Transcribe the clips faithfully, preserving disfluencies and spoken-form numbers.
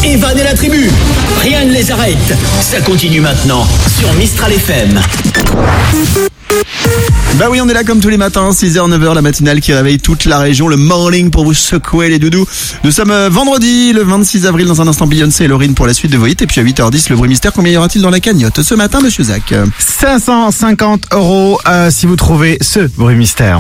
Evan et la tribu, rien ne les arrête. Ça continue maintenant sur Mistral F M. Bah oui, on est là comme tous les matins, six heures neuf heures, la matinale qui réveille toute la région, le morning pour vous secouer les doudous. Nous sommes vendredi, le vingt-six avril, dans un instant Beyoncé et Lauryn pour la suite de vos hits. Et puis à huit heures dix, le bruit mystère, combien y aura-t-il dans la cagnotte ce matin, monsieur Zach? cinq cent cinquante euros euh, si vous trouvez ce bruit mystère.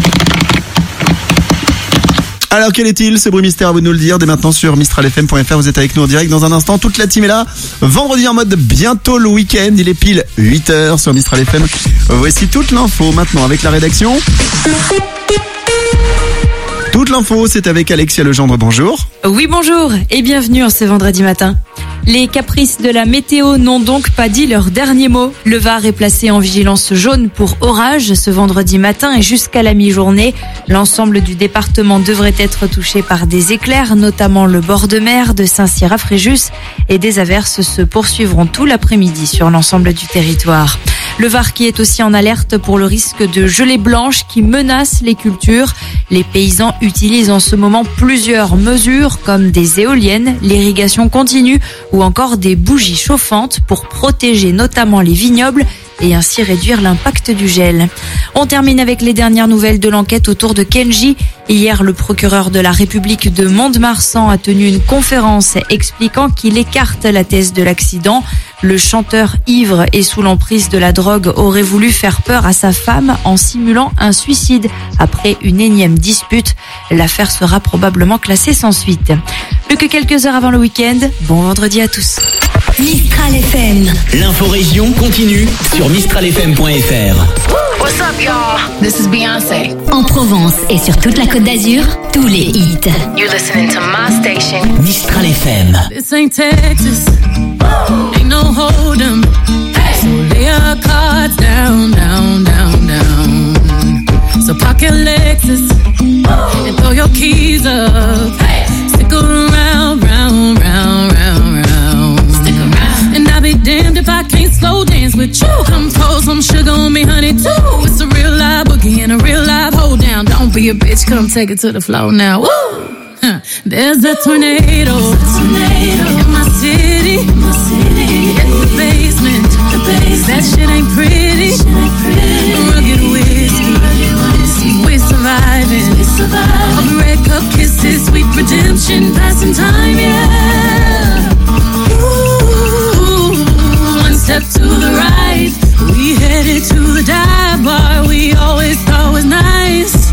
Alors quel est-il ce bruit mystère, à vous de nous le dire dès maintenant sur mistral f m point f r. Vous êtes avec nous en direct dans un instant, toute la team est là. Vendredi en mode bientôt le week-end, il est pile huit heures sur Mistral F M. Voici toute l'info maintenant avec la rédaction. Toute l'info, c'est avec Alexia Legendre, bonjour. Oui, bonjour et bienvenue en ce vendredi matin. Les caprices de la météo n'ont donc pas dit leur dernier mot. Le Var est placé en vigilance jaune pour orage ce vendredi matin et jusqu'à la mi-journée. L'ensemble du département devrait être touché par des éclairs, notamment le bord de mer de Saint-Cyr-à-Fréjus, et des averses se poursuivront tout l'après-midi sur l'ensemble du territoire. Le Var qui est aussi en alerte pour le risque de gelée blanche qui menace les cultures. Les paysans utilisent en ce moment plusieurs mesures comme des éoliennes, l'irrigation continue ou encore des bougies chauffantes pour protéger notamment les vignobles et ainsi réduire l'impact du gel. On termine avec les dernières nouvelles de l'enquête autour de Kenji. Hier, le procureur de la République de Mont-de-Marsan a tenu une conférence expliquant qu'il écarte la thèse de l'accident. Le chanteur ivre et sous l'emprise de la drogue aurait voulu faire peur à sa femme en simulant un suicide. Après une énième dispute, l'affaire sera probablement classée sans suite. Plus que quelques heures avant le week-end, bon vendredi à tous. Mistral F M. L'info région continue sur mistral f m point f r. What's up, y'all? This is Beyoncé. En Provence et sur toute la Côte d'Azur, tous les hits. You're listening to my station. Mistral F M. This ain't Texas. Ain't no hold 'em. So lay your cards down, down, down, down. So park your Lexus and throw your keys up. Stick around, round, round, round, round. Stick around. And I'll be damned if I can't slow dance with you. Come pour some sugar on me, honey, too. It's a real live boogie and a real live hold down. Don't be a bitch, come take it to the floor now. Woo! Huh. There's a tornado, tornado in my city, in my city. In the basement, the basement. That shit ain't pretty. Shit ain't pretty. Rugged whiskey, rugged whiskey. We're surviving. We're surviving. All the red cup kisses, sweet redemption, passing time, yeah. Ooh, one step to the right, we headed to the dive bar we always thought was nice.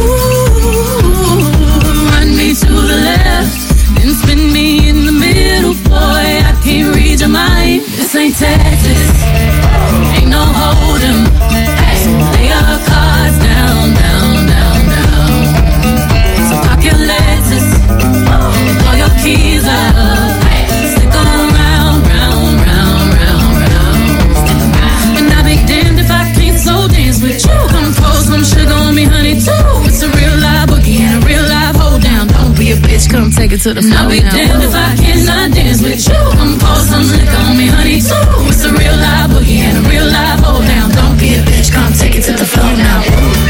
Ooh, run me to the left, then spin me in the middle, boy, I can't read your mind. This ain't Texas, ain't no hold 'em. So lay your cards down, down, down, down. So park your Lexus and throw your keys up. Stick around, round, round, round, round. And I'll be damned if I can't slow dance with you. Come pour some sugar on me, honey, too. It's a real live boogie and a real live hold down. Don't be a bitch, come take it to the floor. I'll be damned if I cannot dance with you. Come pour some liquor on me, honey, too. It's a real live boogie and a real live hold down. Don't be a bitch, come take it to the floor now.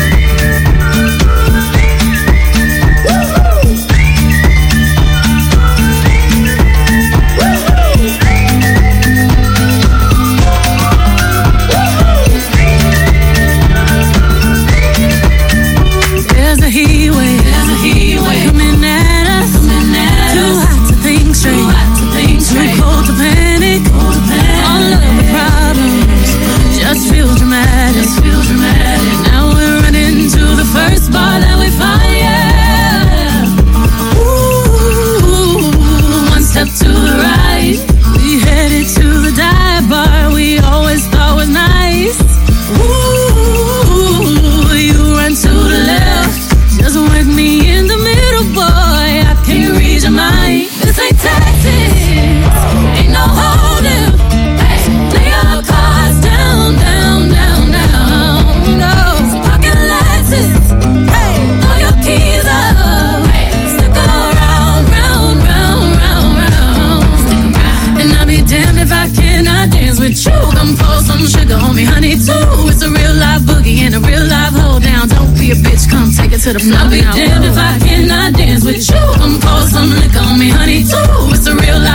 To the floor. I'll be damned if I cannot dance with you. Come pour some liquor on me, honey, too. It's a real life.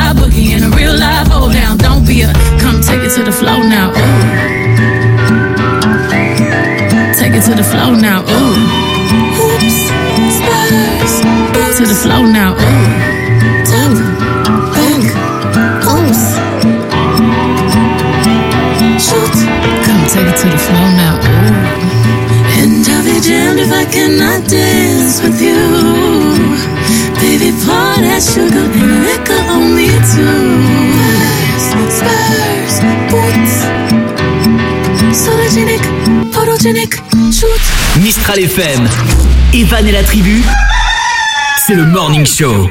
flow now. Ooh. Take it to the flow now. Ooh. Oops. Spurs. To the flow now. Ooh. Ooh. Think. Oops. Shoot. Come take it to the flow now. Ooh. And I'll be jammed if I cannot dance with you. Baby, pour that sugar and liquor on me too. Spurs, boots, sologenic, photogenic, shoot. Mistral F M, Evan et la tribu, c'est le Morning Show.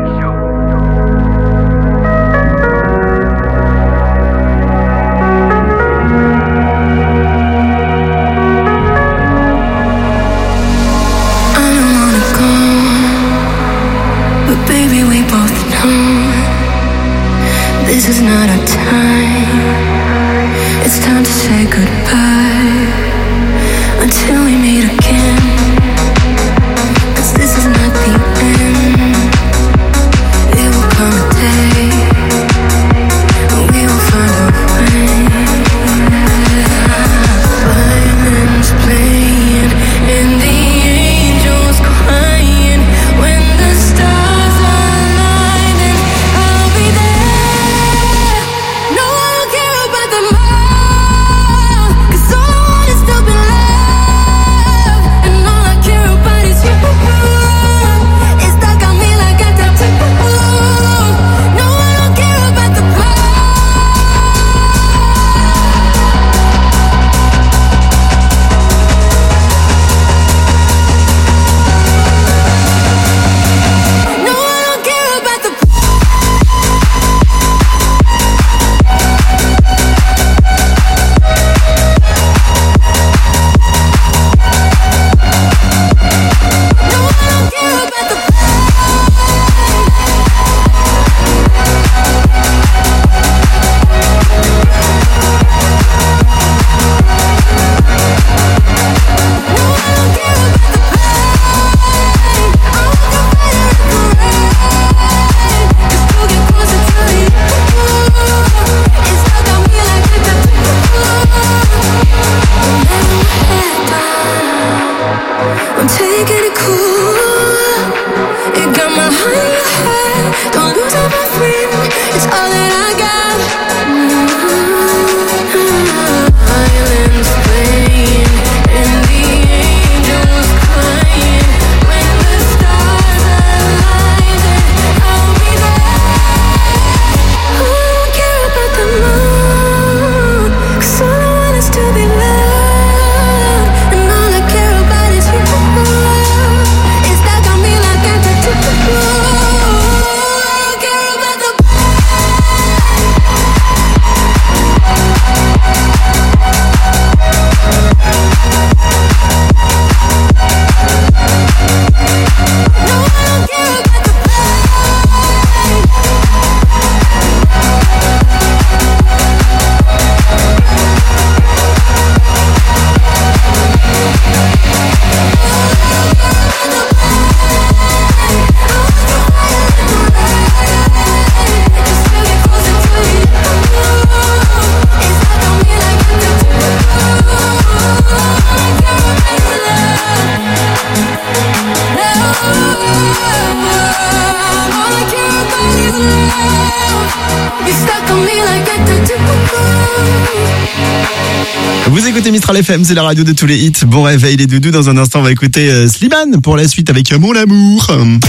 This is not our time. It's time to say goodbye until we meet again. 'Cause this is not the end. It will come a day when we will find a way. Violins playing and the angels crying. When the stars align, then I'll be there. Vous écoutez Mistral F M, c'est la radio de tous les hits. Bon réveil les doudous, dans un instant on va écouter euh, Slimane pour la suite avec Mon Amour.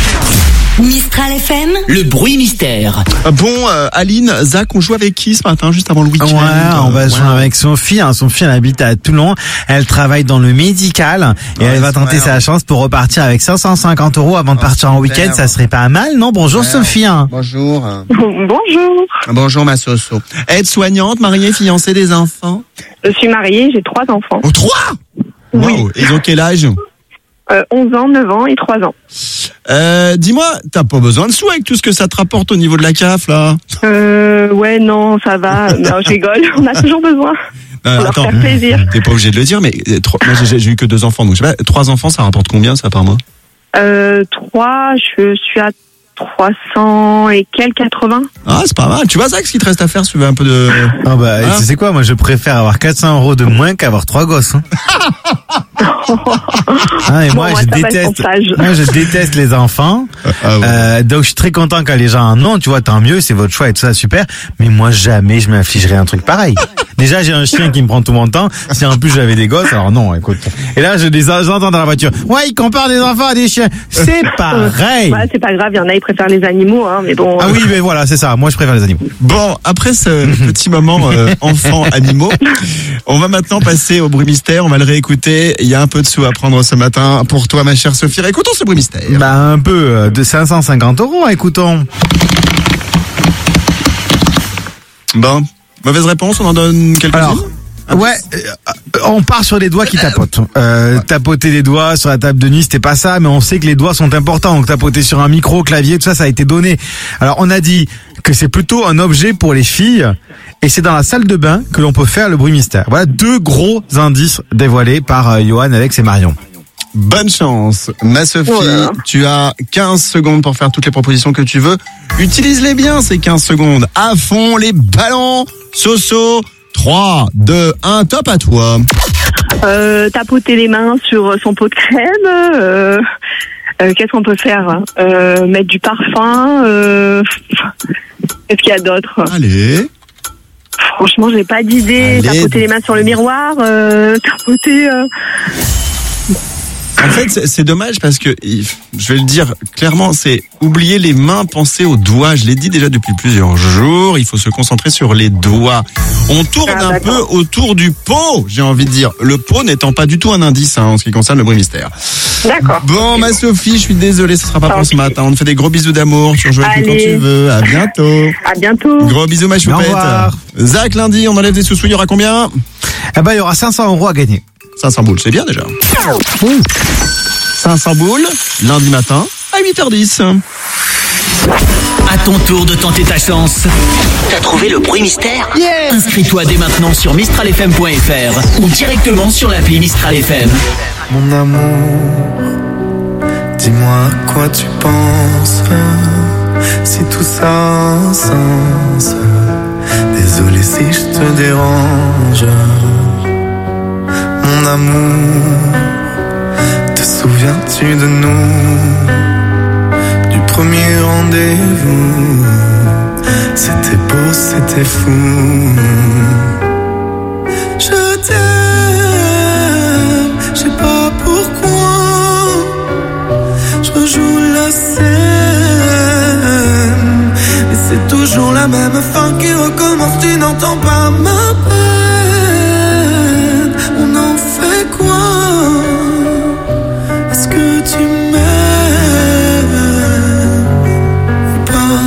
Mistral F M, le bruit mystère. Bon, euh, Aline, Zach, on joue avec qui ce matin, juste avant le week-end? Ouais, on va euh, jouer ouais. avec Sophie. Hein. Sophie, elle habite à Toulon. Elle travaille dans le médical et Ouais, elle va tenter vrai, sa hein. chance pour repartir avec cinq cent cinquante euros avant de Oh, partir en super. week-end. Ça serait pas mal, non? Bonjour Ouais, Sophie. Hein. Bonjour. Bonjour, Bonjour ma Soso. Aide-soignante, mariée, fiancée, des enfants? je suis mariée, j'ai trois enfants. Oh, trois? Oui. Wow. Ils ont quel âge? Euh, onze ans, neuf ans et trois ans. Euh, dis-moi, t'as pas besoin de sous avec tout ce que ça te rapporte au niveau de la C A F, là? Euh, ouais, non, ça va. Non, je rigole, on a toujours besoin. Euh, Pour leur attends, faire plaisir. t'es pas obligé de le dire, mais euh, trois, moi j'ai, j'ai eu que deux enfants, donc je sais pas, trois enfants, ça rapporte combien ça par mois? Euh, trois, je suis à trois cents et quelques, quatre-vingts. Ah, c'est pas mal. Tu vois, Zach, ce qu'il te reste à faire si tu veux un peu de... Ah bah, Hein tu sais quoi, moi je préfère avoir quatre cents euros de moins qu'avoir trois gosses. Hein. Ah, et Bon, moi, moi, je ça va être déteste, ton sage. moi je déteste les enfants. Ah ouais. Euh, donc je suis très content quand les gens en ont, tu vois, tant mieux, c'est votre choix et tout ça, super. Mais moi jamais je m'infligerai un truc pareil. Déjà j'ai un chien qui me prend tout mon temps. Si en plus j'avais des gosses, alors non, écoute. Et là je les j'entends dans la voiture. Ouais, ils comparent des enfants à des chiens. C'est pareil. Ouais, c'est pas grave, il y en a, ils préfèrent les animaux, hein, mais bon. Ah euh, oui, mais voilà, c'est ça. Moi je préfère les animaux. Bon, après ce petit moment euh, enfants-animaux, on va maintenant passer au bruit mystère. On va le réécouter. Il y a un peu de sous à prendre ce matin pour toi, ma chère Sophie. Écoutons ce bruit mystère. Bah un peu euh, de cinq cent cinquante euros, écoutons. Bon, mauvaise réponse, on en donne quelques-unes. Alors, ouais, euh, on part sur les doigts qui tapotent. Euh, tapoter les doigts sur la table de nuit, c'était pas ça, mais on sait que les doigts sont importants. Donc tapoter sur un micro, clavier, tout ça, ça a été donné. Alors on a dit que c'est plutôt un objet pour les filles, et c'est dans la salle de bain que l'on peut faire le bruit mystère. Voilà deux gros indices dévoilés par euh, Johan, Alex et Marion. Bonne chance, ma Sophie. Oh là là. Tu as quinze secondes pour faire toutes les propositions que tu veux. Utilise-les bien, ces quinze secondes. À fond, les ballons. Soso. trois, deux, un, top à toi. euh, tapoter les mains sur son pot de crème. Euh, euh, qu'est-ce qu'on peut faire euh, Mettre du parfum. Euh, qu'est-ce qu'il y a d'autre Allez. Franchement, j'ai pas d'idée. Allez. Tapoter les mains sur le miroir. Euh, tapoter. Euh... En fait, c'est- c'est dommage parce que, il- je vais le dire clairement, c'est oublier les mains, penser aux doigts. Je l'ai dit déjà depuis plusieurs jours, il faut se concentrer sur les doigts. On tourne Ah, un d'accord. peu autour du pot, j'ai envie de dire. Le pot n'étant pas du tout un indice hein, en ce qui concerne le bruit mystère. D'accord. Bon, ma Sophie, je suis désolé, ce sera pas pour ce Ok. matin. On te fait des gros bisous d'amour, tu rejoues avec nous quand Allez. tu veux. À bientôt. À bientôt. Gros bisous, ma choupette. revoir. Zach, lundi, on enlève des sous-sous, il y aura combien? Eh ben, il y aura cinq cents euros à gagner. cinq cents boules, c'est bien déjà. cinq cents boules, lundi matin, à huit heures dix. À ton tour de tenter ta chance. T'as trouvé le bruit mystère? Inscris-toi dès maintenant sur mistral f m point f r ou directement sur l'appli Mistral F M. Mon amour, dis-moi à quoi tu penses, si tout ça a un sens. Désolé si je te dérange. Mon amour, te souviens-tu de nous, du premier rendez-vous? C'était beau, c'était fou. Je t'aime, je sais pas pourquoi. Je rejoue la scène, mais c'est toujours la même fin qui recommence. Tu n'entends pas ma peine. On en fait quoi? Est-ce que tu m'aimes ou pas?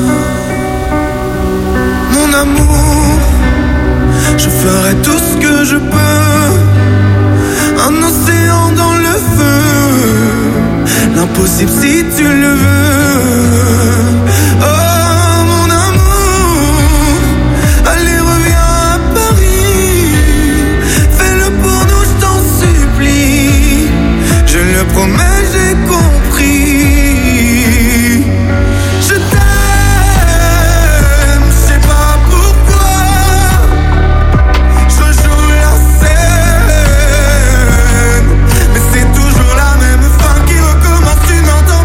Mon amour, je ferai tout ce que je peux. Un océan dans le feu, l'impossible si tu le veux. Oh mon amour, allez reviens à Paris. Fais-le pour nous, je t'en supplie. Je le promets, j'ai compris. Je t'aime, je sais pas pourquoi. Je joue la scène, mais c'est toujours la même fin qui recommence. Tu n'entends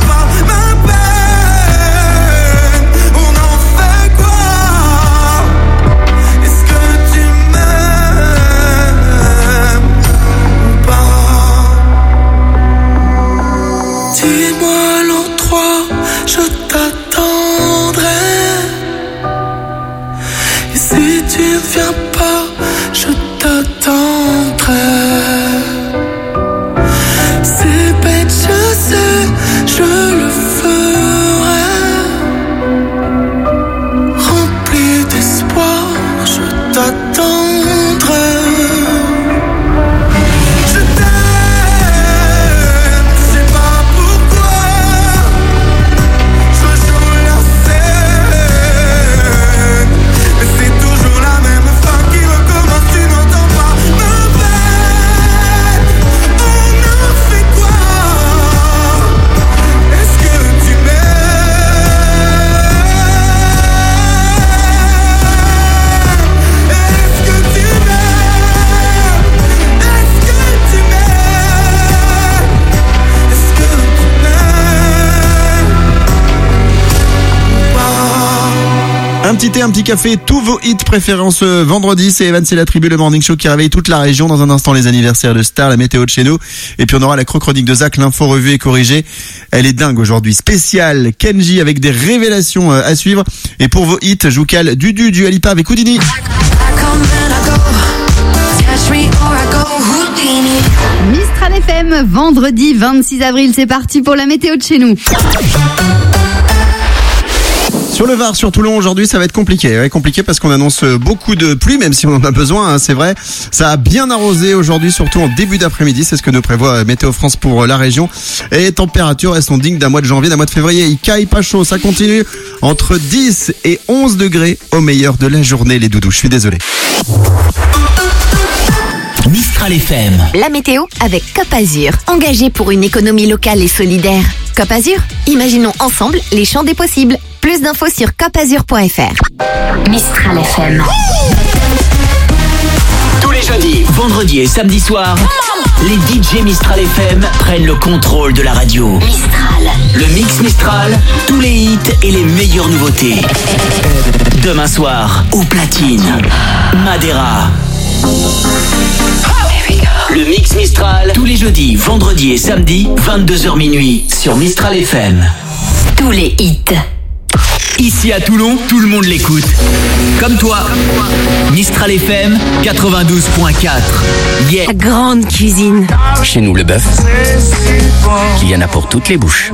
Un petit thé, un petit café, tous vos hits préférés en ce vendredi. C'est Evan, c'est la tribu, le morning show qui réveille toute la région. Dans un instant, les anniversaires de stars, la météo de chez nous. Et puis on aura la chronique de Zach, l'info revue et corrigée. Elle est dingue aujourd'hui. Spécial Kenji avec des révélations à suivre. Et pour vos hits, je vous cale Dudu, du Alipa avec Houdini. Mistral F M, vendredi vingt-six avril, c'est parti pour la météo de chez nous. Sur le Var, sur Toulon, aujourd'hui, ça va être compliqué. Ouais, compliqué parce qu'on annonce beaucoup de pluie, même si on en a besoin, hein, c'est vrai. Ça a bien arrosé aujourd'hui, surtout en début d'après-midi. C'est ce que nous prévoit Météo France pour la région. Et les températures, elles sont dignes d'un mois de janvier, d'un mois de février. Il caille pas chaud, ça continue entre dix et onze degrés au meilleur de la journée, les doudous. Je suis désolé. Mistral F M. La météo avec Cap Azur. Engagé pour une économie locale et solidaire. Cap Azur, imaginons ensemble les champs des possibles. Plus d'infos sur cap azur point f r. Mistral F M. Tous les jeudis, vendredis et samedis soirs, les D J Mistral F M prennent le contrôle de la radio. Mistral. Le mix Mistral, tous les hits et les meilleures nouveautés. Demain soir, au platine, Madeira. Le mix Mistral, tous les jeudis, vendredis et samedis, vingt-deux heures minuit, sur Mistral F M. Tous les hits. Ici à Toulon, tout le monde l'écoute. Comme toi. Mistral F M quatre-vingt-douze point quatre. Yeah. La grande cuisine. Chez nous, le bœuf, il y en a pour toutes les bouches.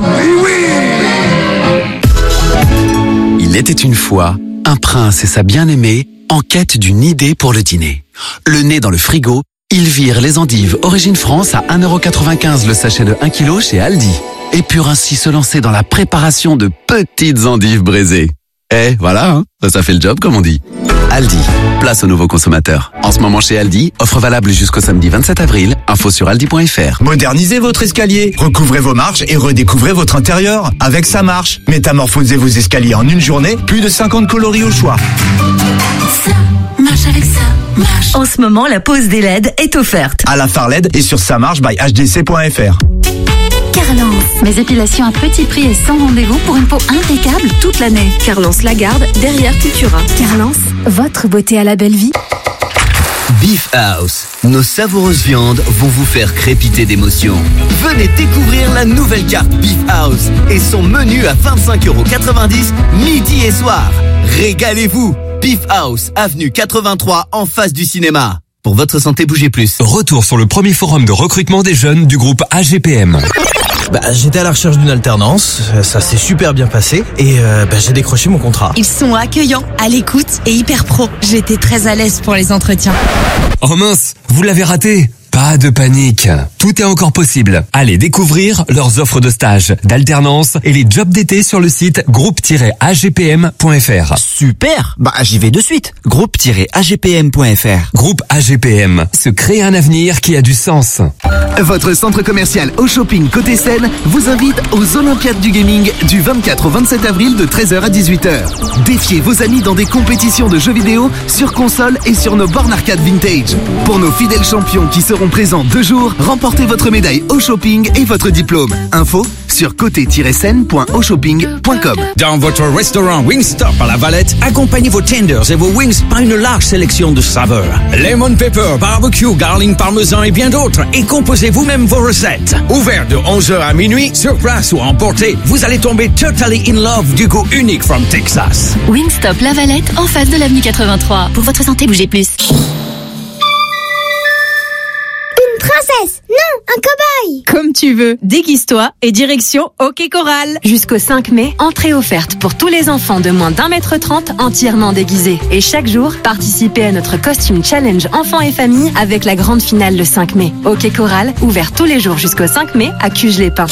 Il était une fois un prince et sa bien-aimée en quête d'une idée pour le dîner. Le nez dans le frigo, ils virent les endives Origine France à un euro quatre-vingt-quinze le sachet de un kilo chez Aldi. Et purent ainsi se lancer dans la préparation de petites endives braisées. Eh, voilà, hein, ça fait le job comme on dit. Aldi, place aux nouveaux consommateurs. En ce moment chez Aldi, offre valable jusqu'au samedi vingt-sept avril, info sur aldi point f r. Modernisez votre escalier, recouvrez vos marches et redécouvrez votre intérieur. Avec sa marche, métamorphosez vos escaliers en une journée, plus de cinquante coloris au choix. Ça marche avec ça. Marche. En ce moment, la pause des L E D est offerte. À la Phare L E D et sur sa marche by h d c point f r. Carlance, mes épilations à petit prix et sans rendez-vous pour une peau impeccable toute l'année. Carlance Lagarde, derrière Cultura. Carlance, votre beauté à la belle vie. Beef House, nos savoureuses viandes vont vous faire crépiter d'émotion. Venez découvrir la nouvelle carte Beef House et son menu à vingt-cinq euros quatre-vingt-dix midi et soir. Régalez-vous. Beef House, avenue quatre-vingt-trois en face du cinéma. Pour votre santé, bougez plus. Retour sur le premier forum de recrutement des jeunes du groupe A G P M. Bah, j'étais à la recherche d'une alternance, ça s'est super bien passé et euh, bah, j'ai décroché mon contrat. Ils sont accueillants, à l'écoute et hyper pro. J'étais très à l'aise pour les entretiens. Oh mince, vous l'avez raté. Pas de panique, tout est encore possible. Allez découvrir leurs offres de stage, d'alternance et les jobs d'été sur le site groupe tiret a g p m point f r. Super, bah j'y vais de suite. groupe tiret a g p m point f r. Groupe A G P M, se crée un avenir qui a du sens. Votre centre commercial Au Shopping Côté Seine vous invite aux Olympiades du Gaming du vingt-quatre au vingt-sept avril de treize heures à dix-huit heures. Défiez vos amis dans des compétitions de jeux vidéo sur console et sur nos bornes arcade vintage. Pour nos fidèles champions qui seront présents deux jours, remportez votre médaille au shopping et votre diplôme. Info sur côté tiret seine point au shopping point com. Dans votre restaurant Wingstop à la Valette, accompagnez vos tenders et vos wings par une large sélection de saveurs. Lemon pepper, barbecue, garlic parmesan et bien d'autres. Et composez vous-même vos recettes. Ouvert de onze heures à minuit, sur place ou à emporter, vous allez tomber totally in love du goût unique from Texas. Wingstop La Valette en face de l'avenue quatre-vingt-trois. Pour votre santé, bougez plus. Princesse, non, un cobaye. Comme tu veux, déguise-toi et direction Hockey Coral. Jusqu'au cinq mai, entrée offerte pour tous les enfants de moins d'un mètre trente entièrement déguisés. Et chaque jour, participez à notre costume challenge enfants et famille avec la grande finale le cinq mai. Hockey Coral, ouvert tous les jours jusqu'au cinq mai à Cuges-les-Pins.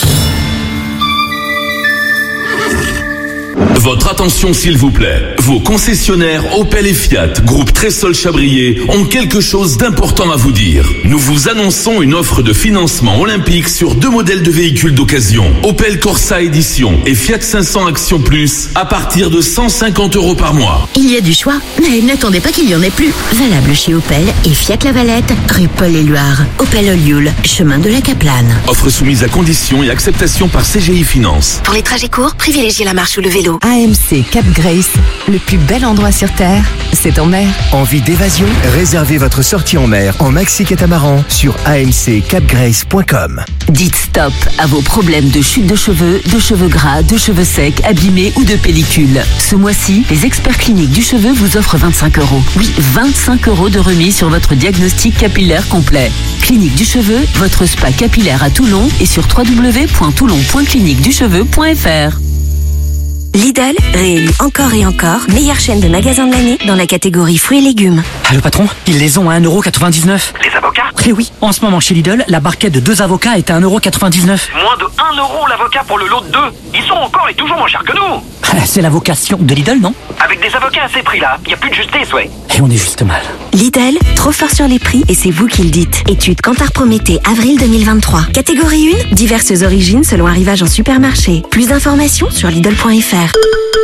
Votre attention s'il vous plaît. Vos concessionnaires Opel et Fiat, groupe Tressol Chabrier, ont quelque chose d'important à vous dire. Nous vous annonçons une offre de financement olympique sur deux modèles de véhicules d'occasion. Opel Corsa Edition et Fiat cinq cents Action Plus à partir de cent cinquante euros par mois. Il y a du choix, mais n'attendez pas qu'il y en ait plus. Valable chez Opel et Fiat La Valette, rue Paul-Éluard. Opel Olioul, chemin de la Caplane. Offre soumise à conditions et acceptation par C G I Finance. Pour les trajets courts, privilégiez la marche ou le vélo. A M C Cap Grace, le plus bel endroit sur Terre, c'est en mer. Envie d'évasion? Réservez votre sortie en mer en maxi-catamaran sur a m c cap grace point com. Dites stop à vos problèmes de chute de cheveux, de cheveux gras, de cheveux secs, abîmés ou de pellicule. Ce mois-ci, les experts cliniques du cheveu vous offrent vingt-cinq euros. Oui, vingt-cinq euros de remise sur votre diagnostic capillaire complet. Clinique du cheveu, votre spa capillaire à Toulon et sur w w w point toulon point clinique du cheveu point f r. Lidl réélu encore et encore meilleure chaîne de magasins de l'année dans la catégorie fruits et légumes. Allô patron, ils les ont à un euro quatre-vingt-dix-neuf. Les avocats? Eh oui, en ce moment chez Lidl, la barquette de deux avocats est à un euro quatre-vingt-dix-neuf. Moins de un euro l'avocat pour le lot de deux. Ils sont encore et toujours moins chers que nous. C'est la vocation de Lidl, non? Avec des avocats à ces prix-là, il n'y a plus de justesse, ouais. Et on est juste mal. Lidl, trop fort sur les prix et c'est vous qui le dites. Étude Kantar Prométhée, avril deux mille vingt-trois. Catégorie un, diverses origines selon arrivage en supermarché. Plus d'informations sur Lidl point f r.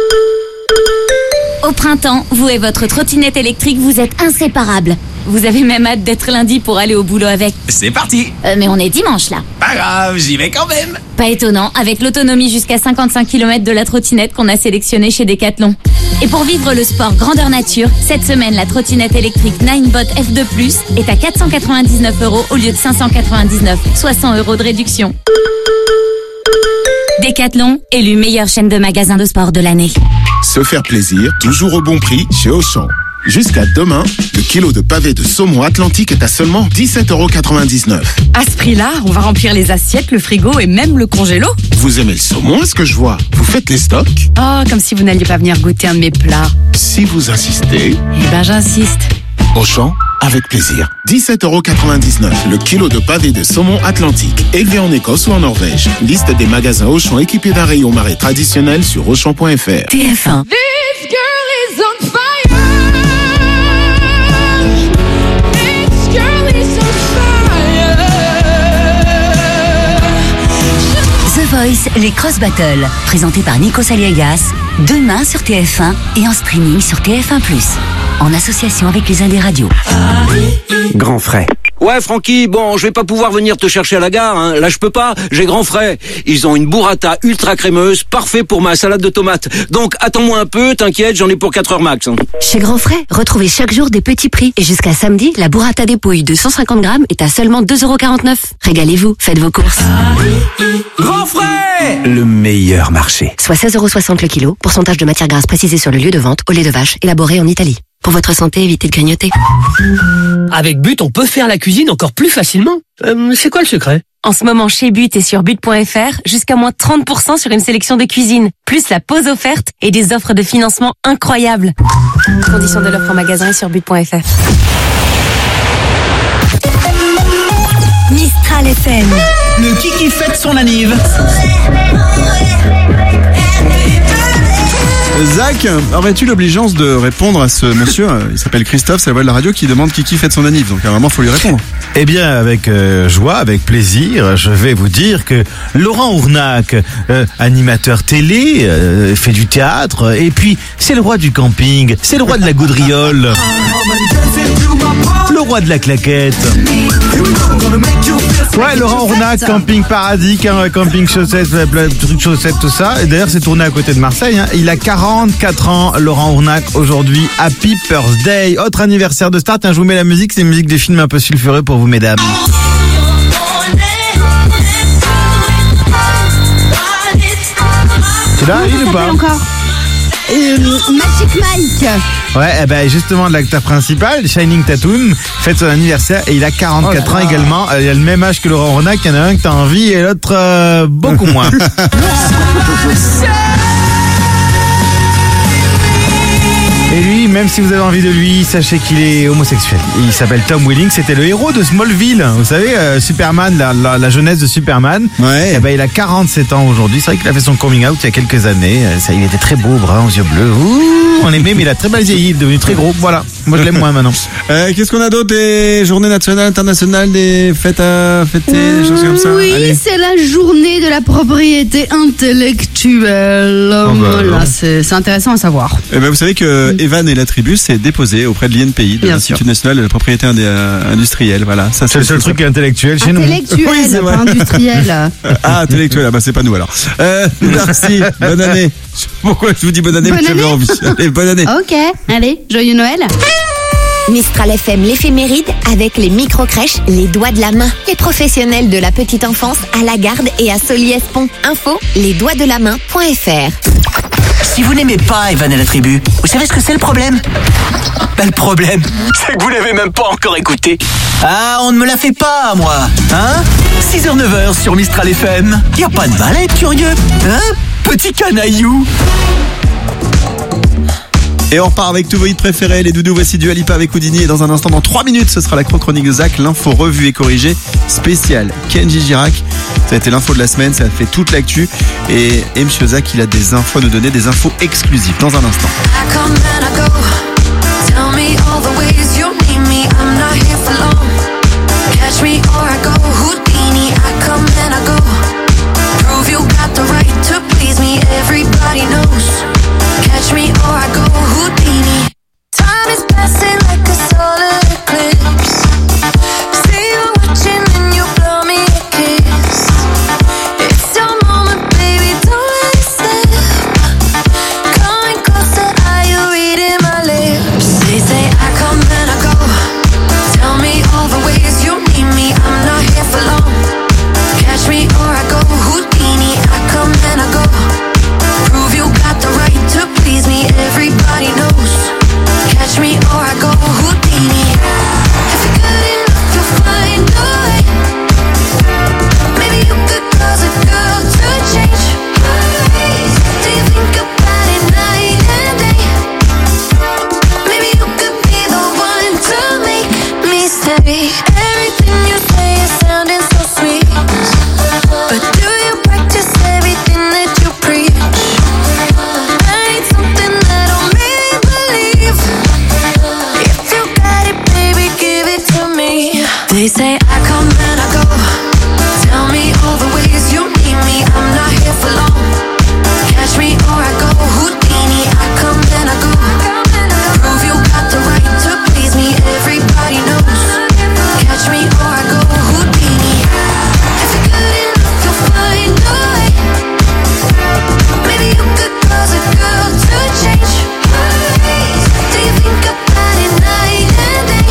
Au printemps, vous et votre trottinette électrique, vous êtes inséparables. Vous avez même hâte d'être lundi pour aller au boulot avec. C'est parti. Euh, mais on est dimanche là. Pas grave, j'y vais quand même. Pas étonnant, avec l'autonomie jusqu'à cinquante-cinq kilomètres de la trottinette qu'on a sélectionnée chez Decathlon. Et pour vivre le sport grandeur nature, cette semaine, la trottinette électrique Ninebot F deux plus est à quatre cent quatre-vingt-dix-neuf euros au lieu de cinq cent quatre-vingt-dix-neuf, soit cent euros de réduction. Decathlon, élu meilleure chaîne de magasins de sport de l'année. Se faire plaisir, toujours au bon prix chez Auchan. Jusqu'à demain, le kilo de pavé de saumon Atlantique est à seulement dix-sept euros quatre-vingt-dix-neuf. À ce prix-là, on va remplir les assiettes, le frigo et même le congélo. Vous aimez le saumon, est-ce que je vois? Vous faites les stocks? Oh, comme si vous n'alliez pas venir goûter un de mes plats. Si vous insistez... Eh ben, j'insiste. Auchan, avec plaisir. dix-sept euros quatre-vingt-dix-neuf, le kilo de pavé de saumon Atlantique, élevé en Écosse ou en Norvège. Liste des magasins Auchan équipés d'un rayon marais traditionnel sur auchan point f r. T F un. This girl is on fire. This girl is on fire. The Voice, les Cross Battles, présenté par Nico Saliagas, demain sur T F un et en streaming sur T F un plus, en association avec les Indes Radios. Grand frais. Ouais, Francky, bon, je vais pas pouvoir venir te chercher à la gare, hein. Là, je peux pas, j'ai grand frais. Ils ont une burrata ultra crémeuse, parfait pour ma salade de tomates. Donc, attends-moi un peu, t'inquiète, j'en ai pour quatre heures max. Hein. Chez Grand Frais, retrouvez chaque jour des petits prix. Et jusqu'à samedi, la burrata des Pouilles de cent cinquante grammes est à seulement deux euros quarante-neuf. Régalez-vous, faites vos courses. Grand frais! Le meilleur marché. Soit seize euros soixante le kilo, pourcentage de matière grasse précisé sur le lieu de vente, au lait de vache, élaboré en Italie. Pour votre santé, évitez de grignoter. Avec But, on peut faire la cuisine encore plus facilement. Euh, c'est quoi le secret? En ce moment, chez But et sur but point f r, jusqu'à moins trente pour cent sur une sélection de cuisine, plus la pause offerte et des offres de financement incroyables. Conditions de l'offre en magasin et sur but point f r. Mistral F M. Le Kiki fête son anniv. Zach, aurais-tu l'obligeance de répondre à ce monsieur? Il s'appelle Christophe, c'est la voix de la radio qui demande Kiki fête son anniv. Donc vraiment, faut lui répondre. Eh bien, avec euh, joie, avec plaisir, je vais vous dire que Laurent Ournac, euh, animateur télé, euh, fait du théâtre, et puis c'est le roi du camping, c'est le roi de la gaudriole, le roi de la claquette. Ouais, Laurent Ournac, camping paradis, camping chaussettes, trucs chaussettes, tout ça. Et d'ailleurs, c'est tourné à côté de Marseille. Hein. Il a quarante-quatre ans, Laurent Ournac, aujourd'hui. Happy Birthday. Autre anniversaire de star. Tiens, je vous mets la musique. C'est une musique des films un peu sulfureux pour vous, mesdames. Tu l'as, il ou pas? Euh, Magic Mike. Ouais, eh ben justement l'acteur principal, Shining Tatum, fête son anniversaire et il a quarante-quatre oh ans également. Il a le même âge que Laurent Ournac. Il y en a un que t'as envie et l'autre euh, beaucoup moins. Et lui, même si vous avez envie de lui, sachez qu'il est homosexuel. Il s'appelle Tom Welling, c'était le héros de Smallville. Vous savez, euh, Superman, la, la, la jeunesse de Superman. Ouais. Et ben, il a quarante-sept ans aujourd'hui. C'est vrai qu'il a fait son coming out il y a quelques années. Ça, il était très beau, brun, aux yeux bleus. Ouh, on l'aimait, mais il a très mal vieilli. Il est devenu très gros. Voilà. Moi, je l'aime moins maintenant. Euh, qu'est-ce qu'on a d'autre? Des journées nationales, internationales, des fêtes à fêter, des choses comme ça? Oui, Allez. c'est la journée de la propriété intellectuelle. Oh bah, voilà, ouais. c'est, c'est intéressant à savoir. Eh ben, vous savez que Evan est la tribus, c'est déposé auprès de l'I N P I, de Bien l'Institut sûr. national de la propriété indé- euh, industrielle. Voilà, ça C'est le seul truc intellectuel chez nous. Intellectuel, Oui, c'est vrai. pas industriel. Ah, intellectuel, ah bah c'est pas nous alors. Euh, merci, bonne année. Pourquoi je vous dis bonne année? Bonne Parce que j'avais année. envie. Allez, bonne année. Ok, allez, joyeux Noël. Mistral F M l'éphéméride avec les micro-crèches Les Doigts de la Main. Les professionnels de la petite enfance à la Garde et à Soliès-Pont. Info les doigts de la main point f r. Si vous n'aimez pas Evan et la tribu, vous savez ce que c'est le problème? Bah, le problème, c'est que vous l'avez même pas encore écouté. Ah, on ne me la fait pas, moi. Hein? six heures neuf heures sur Mistral F M. Y a pas de mal à être curieux. Hein? Petit canaillou. Et on repart avec tous vos hits préférés, les doudous. Voici Dua Lipa avec Houdini. Et dans un instant, dans trois minutes, ce sera la chronique de Zach, l'info revue et corrigée spéciale Kenji Girac. Ça a été l'info de la semaine, ça a fait toute l'actu. Et, et Monsieur Zach, il a des infos à nous donner, des infos exclusives dans un instant. Catch me or I go Houdini. Time is passing like a solar eclipse. See you watching and you blow me a kiss. It's your moment, baby, don't let it slip. Coming closer, are you reading my lips? They say I come and I go. Tell me all the ways you need me. I'm not here for long. Catch me or I go Houdini. I come and I go. Prove you got the right to please me, everybody knows. Catch me or I go Houdini. If you're good enough, you'll find a way. Maybe you could cause a girl to change. Do you think about it night and day? Maybe you could be the one to make me stay. Everything you say is sounding so sweet, but do you practice everything that you preach? They say I come and I go. Tell me all the ways you need me. I'm not here for long. Catch me or I go Houdini. I come and I go. Prove you got the right to please me. Everybody knows. Catch me or I go Houdini. If you're good enough, you'll find a way. Maybe you could cause a girl to change. Do you think about it night and day?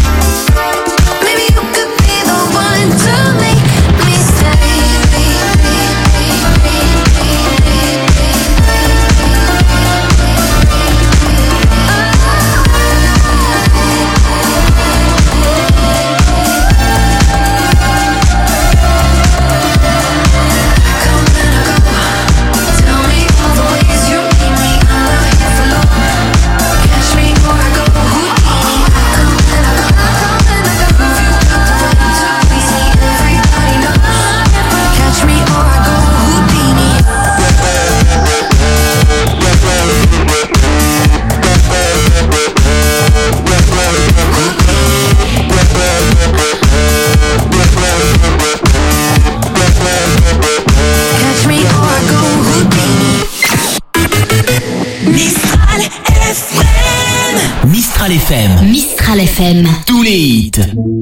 Mistral F M. Mistral F M. Tous les hits.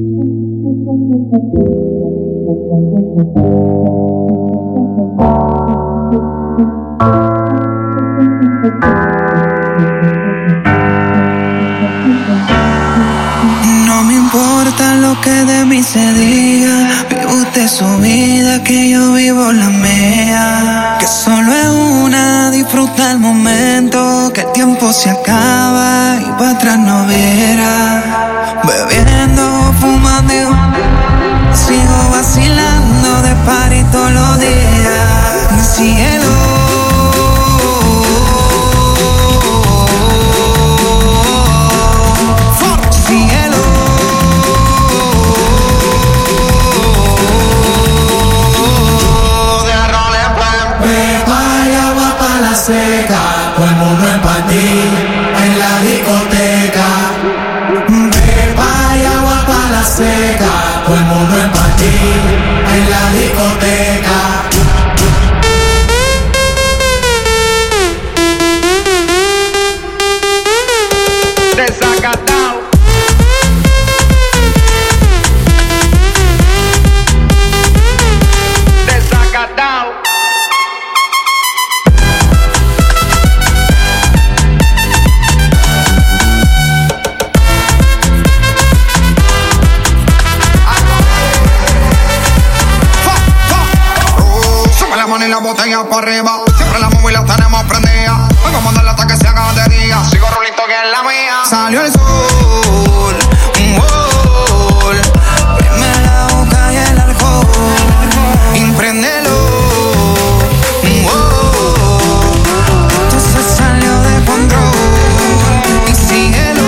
No me importa lo que de mí se diga. Vive usted su vida, que yo vivo la mía. Que solo es una, disfruta el momento. Que el tiempo se acaba y para atrás no viera. Bebiendo, fumando, sigo vacilando de party todos los días. Cielo. Seca, todo el mundo en patí, en la discoteca. Beba y agua para la seca, todo el mundo en patí, en la discoteca. manos para arriba. Siempre la móvil la tenemos prendida. Hoy vamos a darle hasta que se haga de día. Sigo rulito que es la mía. Salió el sol, un gol. Prime la boca y el alcohol. Impréndelo, un gol. Esto se salió de control. Y síguelo.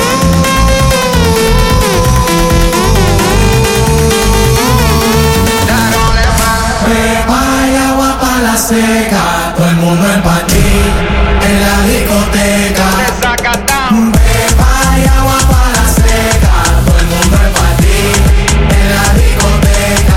Seca, todo el mundo en patí, en la discoteca. Beba y agua para la seca, todo el mundo en patí, en la discoteca.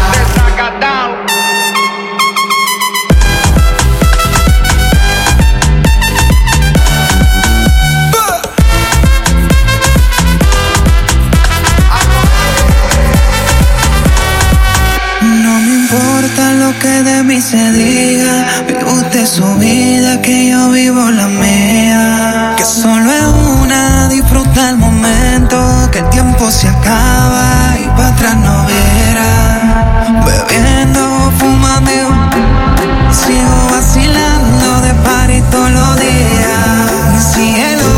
No me importa lo que de mí se diga. Vive usted su vida, que yo vivo la mía. Que solo es una, disfruta el momento. Que el tiempo se acaba y para atrás no viera. Bebiendo, fumando, sigo vacilando de party todos los días. Y síguelo.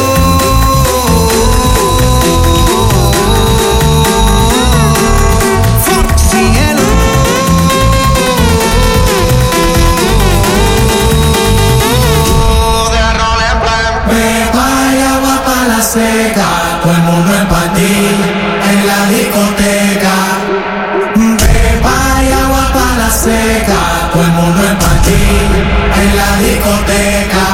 Seca, todo el mundo en patí, en la discoteca. Beba y agua para la seca, todo el mundo en patí, en la discoteca.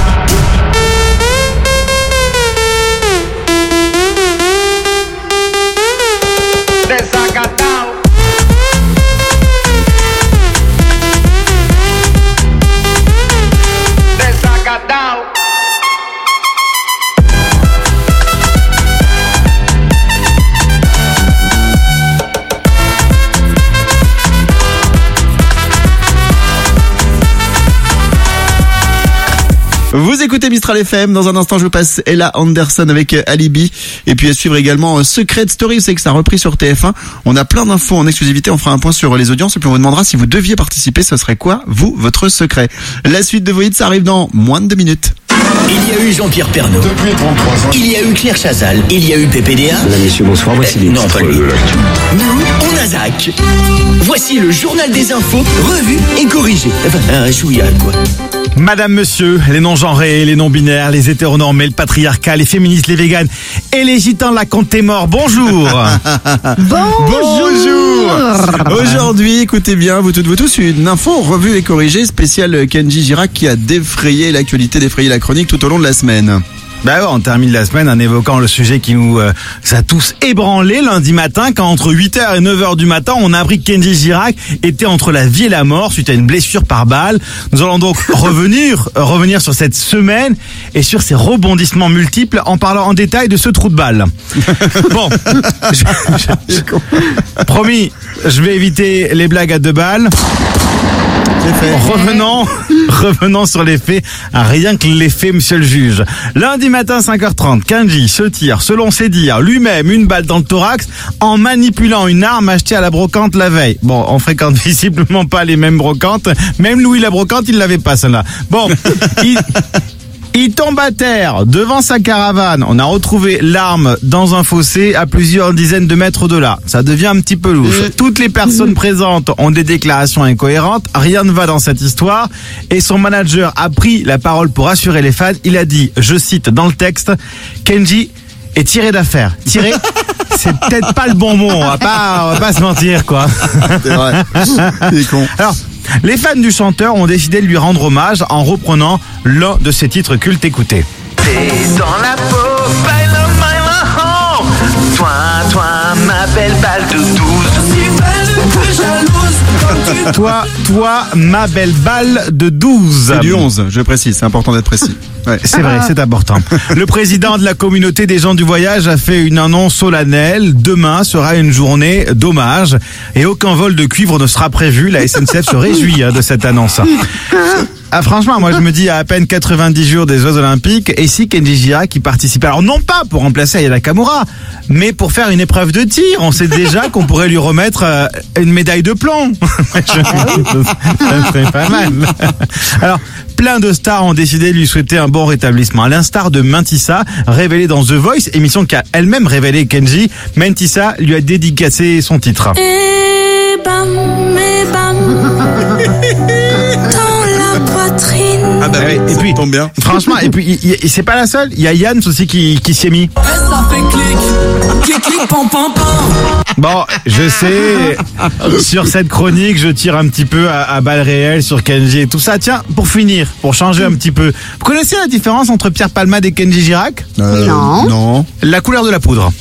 Vous écoutez Mistral F M. Dans un instant, je vous passe Ella Anderson avec Alibi. Et puis à suivre également Secret Story. Vous savez que ça a repris sur T F un. On a plein d'infos en exclusivité. On fera un point sur les audiences. Et puis on vous demandera si vous deviez participer. Ce serait quoi, vous, votre secret? La suite de vos hits, ça arrive dans moins de deux minutes. Il y a eu Jean-Pierre Pernaut. Depuis trente-trois ans. Il y a eu Claire Chazal. Il y a eu P P D A. Mesdames, messieurs, bonsoir. Voici les Non, pas lui. Nous, on a Zach. Voici le journal des infos, revu et corrigé. Enfin, un chouïa, quoi. Madame, monsieur, les non-genrés, les non-binaires, les hétéronormés, le patriarcat, les féministes, les véganes et les gitans, la compte est mort. Bonjour. Bonjour. Aujourd'hui, écoutez bien, vous toutes, vous tous, une info revue et corrigée spéciale Kenji Girac qui a défrayé l'actualité, défrayé la chronique tout au long de la semaine. Bah ouais, on termine la semaine en évoquant le sujet qui nous euh, a tous ébranlés lundi matin quand entre huit heures et neuf heures du matin, on a appris que Kenji Girac était entre la vie et la mort suite à une blessure par balle. Nous allons donc revenir euh, revenir sur cette semaine et sur ses rebondissements multiples en parlant en détail de ce trou de balle. Bon, je, je, je, promis, je vais éviter les blagues à deux balles. Revenons, revenons sur les faits, rien que les faits, monsieur le juge. Lundi matin, cinq heures trente, Kenji se tire, selon ses dires, lui-même une balle dans le thorax en manipulant une arme achetée à la brocante la veille. Bon, on fréquente visiblement pas les mêmes brocantes. Même Louis la brocante, il l'avait pas, celle-là. Bon, il... Il tombe à terre devant sa caravane. On a retrouvé l'arme dans un fossé à plusieurs dizaines de mètres de là. Ça devient un petit peu louche. Mmh. Toutes les personnes mmh. présentes ont des déclarations incohérentes. Rien ne va dans cette histoire. Et son manager a pris la parole pour rassurer les fans. Il a dit, je cite dans le texte, Kenji est tiré d'affaire. Tiré, c'est peut-être pas le bon mot. On va pas, on va pas se mentir, quoi. C'est vrai. C'est con. Alors, les fans du chanteur ont décidé de lui rendre hommage en reprenant l'un de ses titres cultes. Écoutez. T'es dans la peau, baile, baile, toi, toi, ma belle balle de douze. Si belle que jalouse. Toi, toi, ma belle balle de douze. C'est du onze, je précise, c'est important d'être précis. Ouais. C'est vrai, c'est important. Le président de la communauté des gens du voyage a fait une annonce solennelle. Demain sera une journée d'hommage et aucun vol de cuivre ne sera prévu. La S N C F se réjouit de cette annonce. Ah, franchement, moi je me dis à à peine quatre-vingt-dix jours des Jeux Olympiques, et si Kenji Girac qui participe, alors non pas pour remplacer Aya Nakamura, mais pour faire une épreuve de tir. On sait déjà qu'on pourrait lui remettre euh, une médaille de plomb. Je- Ça serait pas mal. Alors, plein de stars ont décidé de lui souhaiter un bon rétablissement. À l'instar de Mentissa, révélée dans The Voice, émission qui a elle-même révélé Kenji, Mentissa lui a dédicacé son titre. Et bam, et bam, dans la poitrine. Ah bah Ouais, et puis, tombe bien. franchement, et puis, il- il- c'est pas la seule. Il y a Yann aussi qui, qui s'y est mis. Ça fait clic, clic, clic, pam, pam, pam. Bon, je sais, sur cette chronique, je tire un petit peu à, à balles réelles sur Kenji et tout ça. Tiens, pour finir, pour changer un petit peu, vous connaissez la différence entre Pierre Palmade et Kenji Girac? Euh, Non. Non. La couleur de la poudre.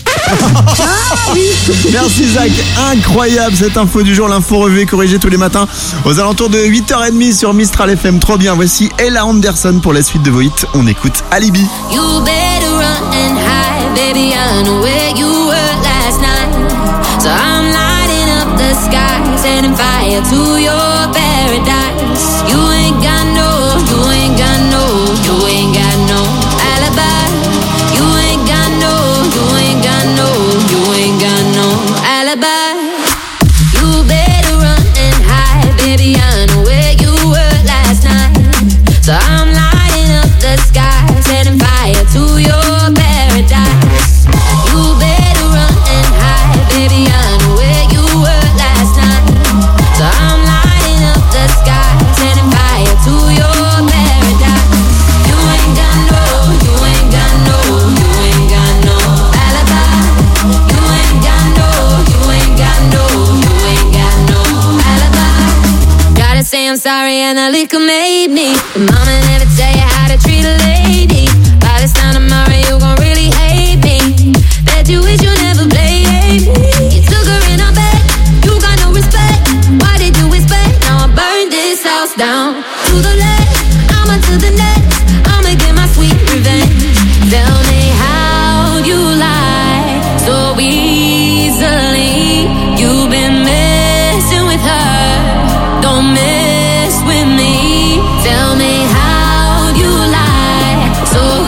Merci Zach, incroyable cette info du jour, l'info revue et corrigée tous les matins aux alentours de huit heures trente sur Mistral F M. Trop bien, voici Ella Anderson pour la suite de vos hits. On écoute Alibi. You better run and hide, baby. I know where you were last night. So I'm lighting up the sky, setting fire to your paradise. You ain't got no, you ain't got no, you ain't got no alibi. You ain't got no, you ain't got no, you ain't got no alibi. You better run and hide, baby. I know where you were last night. So I'm lighting up the sky, setting fire to your paradise. You better run and hide, baby. I know where you were last night. So I'm lighting up the sky, setting fire to your paradise. You ain't got no, you ain't got no, you ain't got no alibi. You ain't got no, you ain't got no, you ain't got no alibi. Gotta say I'm sorry and the liquor made me. But mama never tell you how to treat a lady. By this time tomorrow you gon' really hate me. Bet you wish you never played me. You took her in her bed, you got no respect. Why did you expect? Now I burned this house down. To the left, I'ma to the next. I'ma get my sweet revenge. Tell me how you lie so easily. You've been messing with her. Don't mess with me. Tell me how you lie so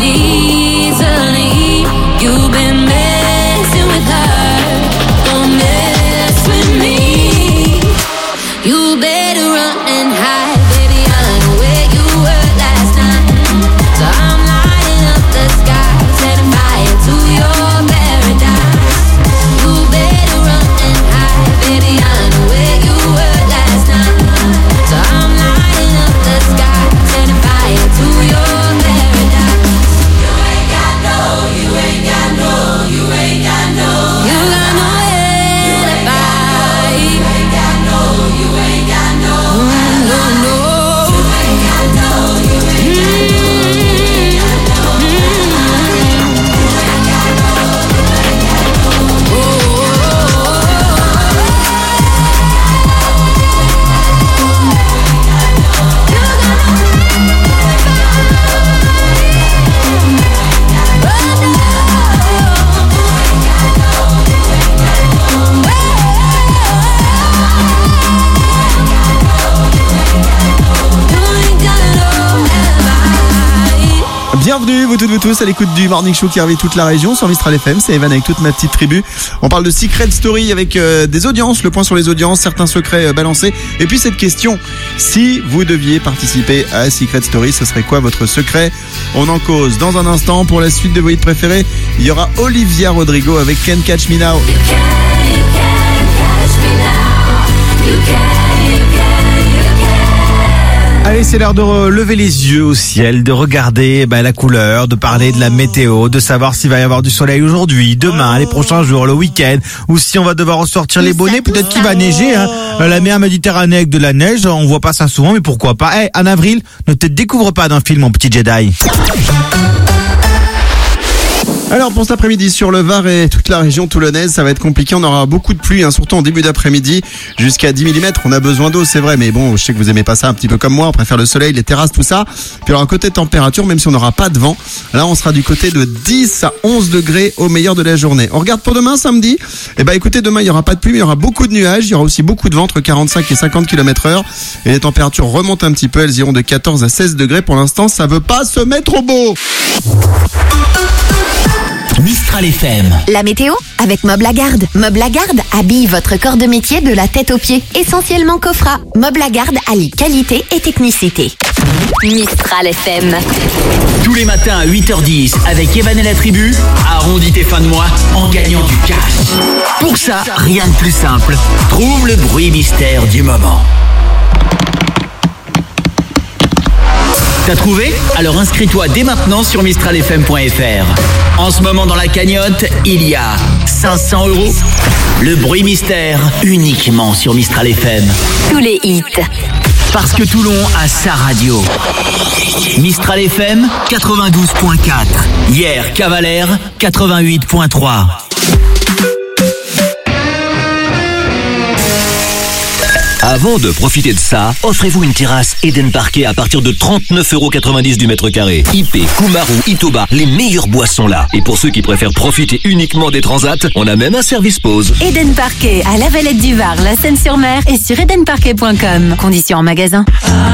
easily. You've been messing with her. Don't mess with me. You better run and hide, baby. I know where you were last night. So I'm lighting up the sky, setting fire to your paradise. You better run and hide, baby. I know where you were last night. So I'm lighting up the sky, setting fire to your paradise. You ain't got no, you ain't got no, you ain't got no. You got no alibi. You ain't got no, you ain't got no. No, no. You ain't got no, you ain't got no. Bienvenue, vous toutes, vous tous, à l'écoute du Morning Show qui arrive toute la région sur Mistral F M. C'est Evan avec toute ma petite tribu. On parle de Secret Story avec euh, des audiences, le point sur les audiences, certains secrets euh, balancés. Et puis cette question, si vous deviez participer à Secret Story, ce serait quoi votre secret? On en cause dans un instant. Pour la suite de vos hits préférés, il y aura Olivia Rodrigo avec Can't Catch Me Now. Allez, c'est l'heure de lever les yeux au ciel, de regarder bah, la couleur, de parler de la météo, de savoir s'il va y avoir du soleil aujourd'hui, demain, les prochains jours, le week-end, ou si on va devoir ressortir les bonnets, peut-être qu'il va neiger. Hein. La mer Méditerranée avec de la neige, on voit pas ça souvent, mais pourquoi pas. Eh, en avril, ne te découvre pas d'un film, mon petit Jedi. Alors pour cet après-midi sur le Var et toute la région toulonnaise, ça va être compliqué. On aura beaucoup de pluie, hein, surtout en début d'après-midi, jusqu'à dix millimètres. On a besoin d'eau, c'est vrai, mais bon, je sais que vous aimez pas ça un petit peu comme moi. On préfère le soleil, les terrasses, tout ça. Puis alors, côté température, même si on n'aura pas de vent, là on sera du côté de dix à onze degrés au meilleur de la journée. On regarde pour demain, samedi. Eh ben écoutez, demain il y aura pas de pluie, mais il y aura beaucoup de nuages. Il y aura aussi beaucoup de vent, entre quarante-cinq et cinquante kilomètres heure. Et les températures remontent un petit peu. Elles iront de quatorze à seize degrés. Pour l'instant, ça veut pas se mettre au beau. Mistral F M. La météo avec Meubles Lagarde. Meubles Lagarde habille votre corps de métier de la tête aux pieds. Essentiellement coffrat. Meubles Lagarde allie qualité et technicité. Mistral F M. Tous les matins à huit heures dix avec Evan et la tribu, arrondis tes fins de mois en gagnant du cash. Pour ça, rien de plus simple. Trouve le bruit mystère du moment. T'as trouvé? Alors inscris-toi dès maintenant sur mistral f m point f r. En ce moment dans la cagnotte, il y a cinq cents euros. Le bruit mystère, uniquement sur Mistral F M. Tous les hits. Parce que Toulon a sa radio. Mistral F M quatre-vingt-douze point quatre. Hier, Cavalère quatre-vingt-huit point trois. Avant de profiter de ça, offrez-vous une terrasse Eden Parquet à partir de trente-neuf euros quatre-vingt-dix du mètre carré. I P, Kumaru, Itoba, les meilleures boissons là. Et pour ceux qui préfèrent profiter uniquement des transats, on a même un service pause. Eden Parquet à la Valette du Var, la Seine-sur-Mer et sur eden parquet point com. Conditions en magasin.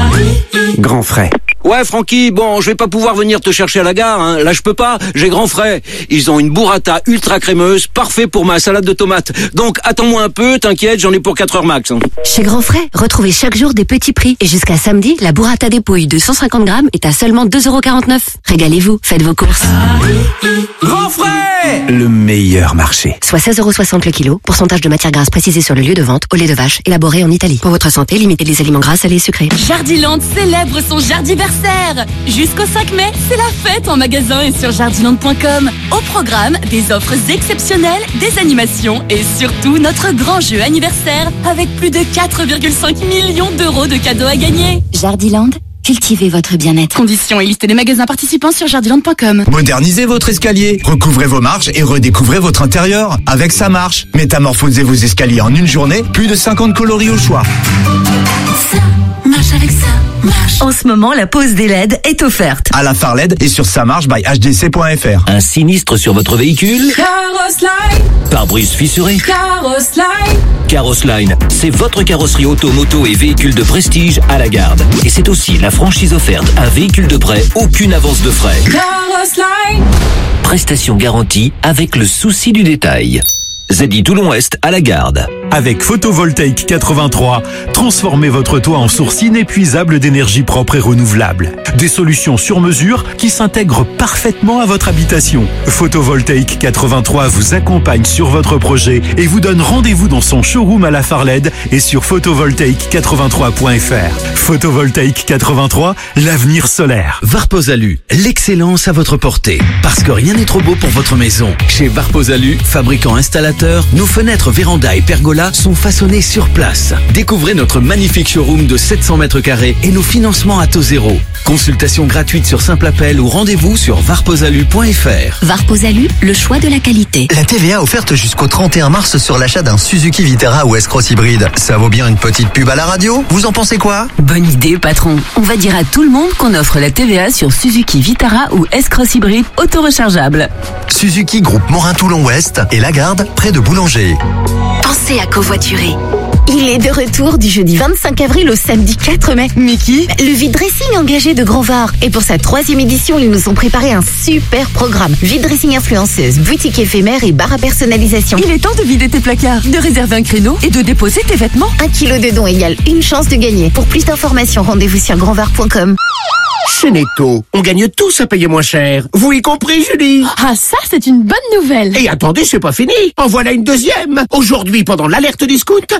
Grand frais. Ouais, Francky, bon, je vais pas pouvoir venir te chercher à la gare, hein. Là, je peux pas. J'ai grand frais. Ils ont une burrata ultra crémeuse, parfait pour ma salade de tomates. Donc, attends-moi un peu, t'inquiète, j'en ai pour quatre heures max. Hein. Chez Grand Frais, retrouvez chaque jour des petits prix. Et jusqu'à samedi, la burrata des pouilles de cent cinquante grammes est à seulement deux euros quarante-neuf. Régalez-vous, faites vos courses. Grand frais! Le meilleur marché. Soit seize euros soixante le kilo. Pourcentage de matière grasse précisé sur le lieu de vente au lait de vache, élaboré en Italie. Pour votre santé, limitez les aliments gras, salés et sucrés. Jardiland célèbre son jardiversaire. Jusqu'au cinq mai, c'est la fête en magasin et sur jardiland point com. Au programme, des offres exceptionnelles, des animations et surtout notre grand jeu anniversaire avec plus de quatre virgule cinq millions d'euros de cadeaux à gagner. Jardiland, cultivez votre bien-être. Conditions et liste des magasins participants sur jardiland point com. Modernisez votre escalier, recouvrez vos marches et redécouvrez votre intérieur. Avec Ça marche, métamorphosez vos escaliers en une journée, plus de cinquante coloris au choix. Ça marche avec ça. Marche. En ce moment, la pause des L E D est offerte. À la Phare L E D et sur Ça marche by H D C point F R. Un sinistre sur votre véhicule? Carrosline. Pare-brise fissuré? Carrosline. Carrosline, c'est votre carrosserie auto, moto et véhicule de prestige à la garde. Et c'est aussi la franchise offerte, un véhicule de prêt, aucune avance de frais. Carrosline. Prestation garantie avec le souci du détail. Z I Toulon-Ouest à la garde. Avec Photovoltaïque quatre-vingt-trois, transformez votre toit en source inépuisable d'énergie propre et renouvelable. Des solutions sur mesure qui s'intègrent parfaitement à votre habitation. Photovoltaïque quatre-vingt-trois vous accompagne sur votre projet et vous donne rendez-vous dans son showroom à la Phare L E D et sur photovoltaïque quatre-vingt-trois point f r. Photovoltaïque quatre-vingt-trois, l'avenir solaire. Varposalu, l'excellence à votre portée. Parce que rien n'est trop beau pour votre maison. Chez Varposalu, fabricant installateur, nos fenêtres, vérandas et pergolas sont façonnées sur place. Découvrez notre magnifique showroom de sept cents mètres carrés et nos financements à taux zéro. Consultation gratuite sur simple appel ou rendez-vous sur varposalu point f r. Varposalu, le choix de la qualité. La T V A offerte jusqu'au trente et un mars sur l'achat d'un Suzuki Vitara ou S-Cross hybride. Ça vaut bien une petite pub à la radio? Vous en pensez quoi? Bonne idée, patron. On va dire à tout le monde qu'on offre la T V A sur Suzuki Vitara ou S-Cross hybride auto-rechargeable. Suzuki Groupe Morin-Toulon-Ouest et Lagarde, près de Boulanger. Pensez à covoiturer. Il est de retour du jeudi vingt-cinq avril au samedi quatre mai. Mickey, le vide dressing engagé de Grand Var. Et pour sa troisième édition, ils nous ont préparé un super programme. Vide dressing influenceuse, boutique éphémère et bar à personnalisation. Il est temps de vider tes placards, de réserver un créneau et de déposer tes vêtements. Un kilo de dons égale une chance de gagner. Pour plus d'informations, rendez-vous sur grand var point com. Chez Netto, on gagne tous à payer moins cher. Vous y compris, Julie? Ah, ça, c'est une bonne nouvelle. Et attendez, c'est pas fini. En voilà une deuxième. Aujourd'hui, pendant l'alerte discount, le retour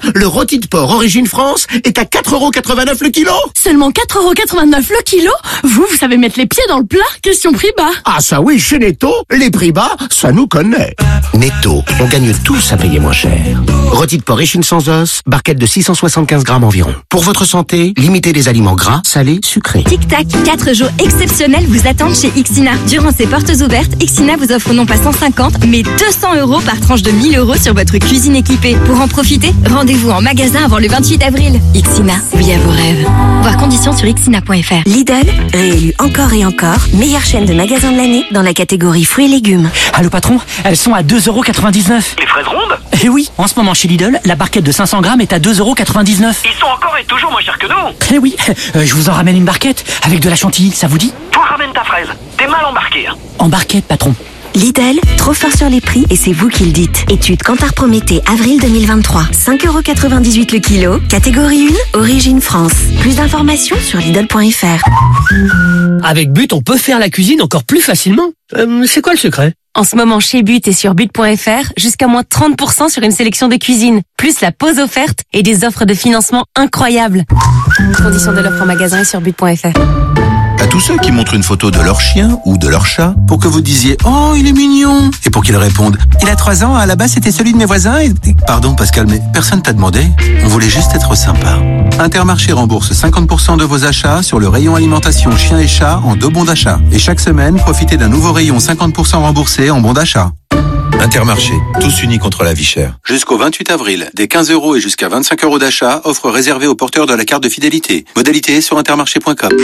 rôti de porc Origine France est à quatre euros quatre-vingt-neuf le kilo. Seulement quatre euros quatre-vingt-neuf le kilo? Vous, vous savez mettre les pieds dans le plat? Question prix bas. Ah ça oui, chez Netto, les prix bas, ça nous connaît. Netto, on gagne tous à payer moins cher. Rôti de porc échine sans os, barquette de six cent soixante-quinze grammes environ. Pour votre santé, limitez les aliments gras, salés, sucrés. Tic-tac, quatre jours exceptionnels vous attendent chez Ixina. Durant ces portes ouvertes, Ixina vous offre non pas cent cinquante, mais deux cents euros par tranche de mille euros sur votre cuisine équipée. Pour en profiter, rendez-vous en magasin avant le vingt-huit avril. Ixina, oui à vos rêves. Voir conditions sur ixina point f r. Lidl, réélu encore et encore, meilleure chaîne de magasins de l'année dans la catégorie fruits et légumes. Allô patron, elles sont à deux euros quatre-vingt-dix-neuf. Les fraises rondes? Eh oui, en ce moment chez Lidl, la barquette de cinq cents grammes est à deux euros quatre-vingt-dix-neuf. Ils sont encore et toujours moins chers que nous. Eh oui, euh, je vous en ramène une barquette avec de la chantilly, ça vous dit? Toi ramène ta fraise, t'es mal embarqué. Hein. En barquette patron. Lidl, trop fort sur les prix et c'est vous qui le dites. Étude Kantar Prométhée, avril deux mille vingt-trois. cinq euros quatre-vingt-dix-huit le kilo. Catégorie un, Origine France. Plus d'informations sur Lidl point f r. Avec But, on peut faire la cuisine encore plus facilement. Euh, c'est quoi le secret? En ce moment, chez But et sur but point f r, jusqu'à moins trente pour cent sur une sélection de cuisine, plus la pause offerte et des offres de financement incroyables. Conditions de l'offre en magasin et sur but point f r. À tous ceux qui montrent une photo de leur chien ou de leur chat pour que vous disiez « Oh, il est mignon !» et pour qu'ils répondent « Il a trois ans, à la base c'était celui de mes voisins et... » Pardon Pascal, mais personne t'a demandé. On voulait juste être sympa. Intermarché rembourse cinquante pour cent de vos achats sur le rayon alimentation chien et chat en deux bons d'achat. Et chaque semaine, profitez d'un nouveau rayon cinquante pour cent remboursé en bons d'achat. Intermarché, tous unis contre la vie chère. Jusqu'au vingt-huit avril, des quinze euros et jusqu'à vingt-cinq euros d'achat, offre réservée aux porteurs de la carte de fidélité. Modalité sur intermarché point com.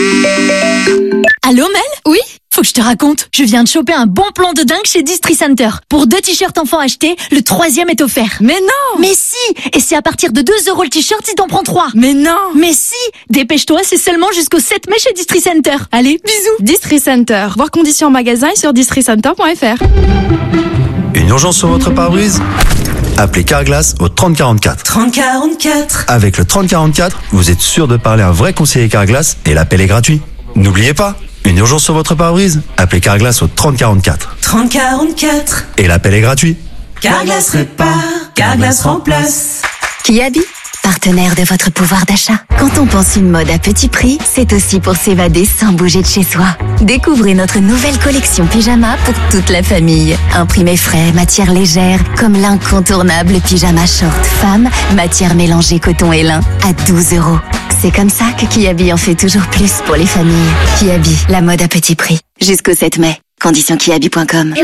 Allô Mel? Oui? Faut que je te raconte. Je viens de choper un bon plan de dingue chez Distri Center. Pour deux t-shirts enfants achetés, le troisième est offert. Mais non! Mais si! Et c'est à partir de deux euros le t-shirt si t'en prends trois. Mais non! Mais si! Dépêche-toi, c'est seulement jusqu'au sept mai chez Distri Center. Allez, bisous! Distri Center. Voir conditions en magasin et sur distri center point f r. Une urgence sur votre pare-brise? Appelez Carglass au trente quarante-quatre. trente quarante-quatre. Avec le trente quarante-quatre, vous êtes sûr de parler à un vrai conseiller Carglass et l'appel est gratuit. N'oubliez pas, une urgence sur votre pare-brise? Appelez Carglass au trente quarante-quatre. trente quarante-quatre. Et l'appel est gratuit. Carglass répare, Carglass remplace. Kiabi, partenaire de votre pouvoir d'achat. Quand on pense une mode à petit prix, c'est aussi pour s'évader sans bouger de chez soi. Découvrez notre nouvelle collection pyjama pour toute la famille. Imprimé frais, matière légère, comme l'incontournable pyjama short femme, matière mélangée coton et lin, à douze euros. C'est comme ça que Kiabi en fait toujours plus pour les familles. Kiabi, la mode à petit prix. Jusqu'au sept mai. Conditions kiabi point com.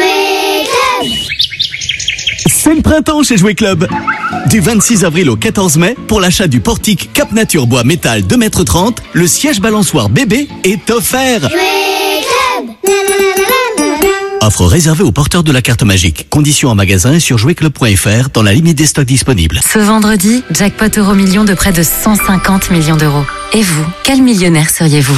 C'est le printemps chez Jouet Club. Du vingt-six avril au quatorze mai, pour l'achat du portique Cap Nature Bois Métal deux mètres trente, le siège balançoire bébé est offert. Jouet Club. Offre réservée aux porteurs de la carte magique. Conditions en magasin et sur jouet club point f r dans la limite des stocks disponibles. Ce vendredi, jackpot euro million de près de cent cinquante millions d'euros. Et vous, quel millionnaire seriez-vous?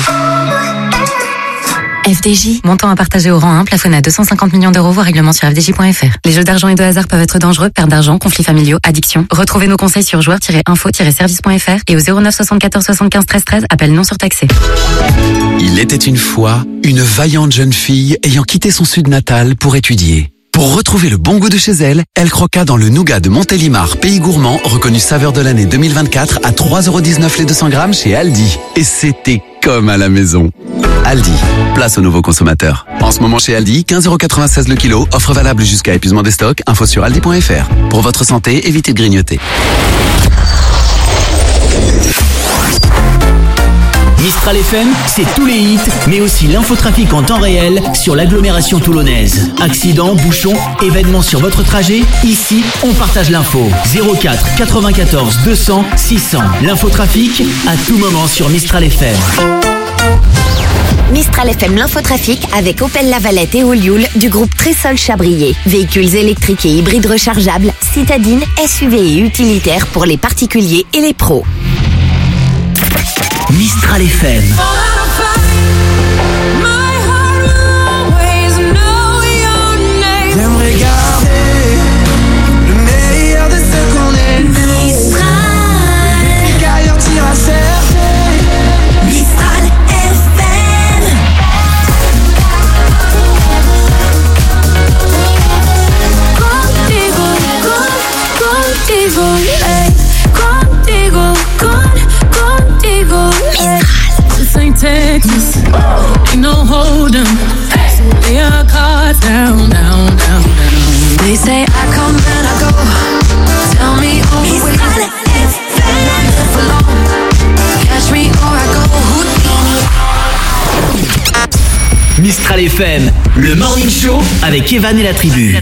F D J, montant à partager au rang un, plafonné à deux cent cinquante millions d'euros, voire règlement sur f d j point f r. Les jeux d'argent et de hasard peuvent être dangereux, perte d'argent, conflits familiaux, addiction. Retrouvez nos conseils sur joueurs tiret info tiret service point f r et au zéro neuf soixante-quatorze soixante-quinze treize treize, appel non surtaxé. Il était une fois une vaillante jeune fille ayant quitté son sud natal pour étudier. Pour retrouver le bon goût de chez elle, elle croqua dans le nougat de Montélimar, pays gourmand, reconnu saveur de l'année deux mille vingt-quatre à trois euros dix-neuf les deux cents grammes chez Aldi. Et c'était comme à la maison. Aldi, place aux nouveaux consommateurs. En ce moment chez Aldi, quinze euros quatre-vingt-seize le kilo, offre valable jusqu'à épuisement des stocks, info sur aldi point f r. Pour votre santé, évitez de grignoter. Mistral F M, c'est tous les hits, mais aussi l'infotrafic en temps réel sur l'agglomération toulonnaise. Accidents, bouchons, événements sur votre trajet, ici, on partage l'info. zéro quatre quatre-vingt-quatorze deux cents six cents. L'infotrafic, à tout moment sur Mistral F M. Mistral F M, l'infotrafic avec Opel Lavalette et Olioul du groupe Trésol Chabrier. Véhicules électriques et hybrides rechargeables, citadines, S U V et utilitaires pour les particuliers et les pros. Mistral F M. J'aimerais garder le meilleur de ce qu'on est. Mistral. Qu'ailleurs t'iras chercher. Mistral F M. Contigo, con, contigo, hey. Contigo. down, down, down, down. They say I come and I go. Tell me who is calling if I live alone. Catch me or I go. Mistral F M, le Morning Show avec Evan et la tribu.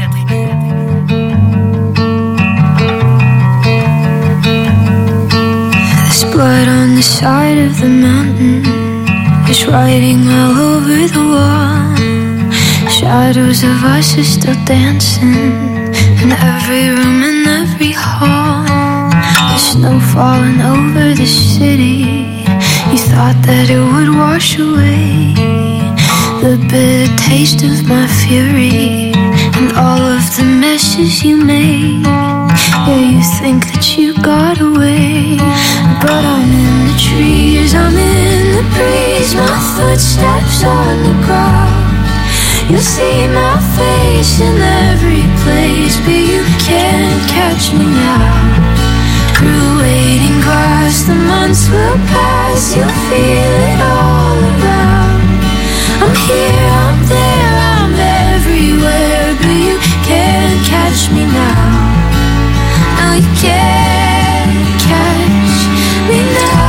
There's blood on the side of the mountain. There's writing all over the wall. Shadows of us are still dancing in every room and every hall. There's snow falling over the city. You thought that it would wash away the bitter taste of my fury and all of the messes you made. Yeah, you think that you got away, but I'm in the trees, I'm in the breeze, my footsteps on the ground. You'll see my face in every place, but you can't catch me now. Through waiting grass, the months will pass, you'll feel it all around. I'm here, I'm there, I'm everywhere, but you can't catch me now. No, you can't catch me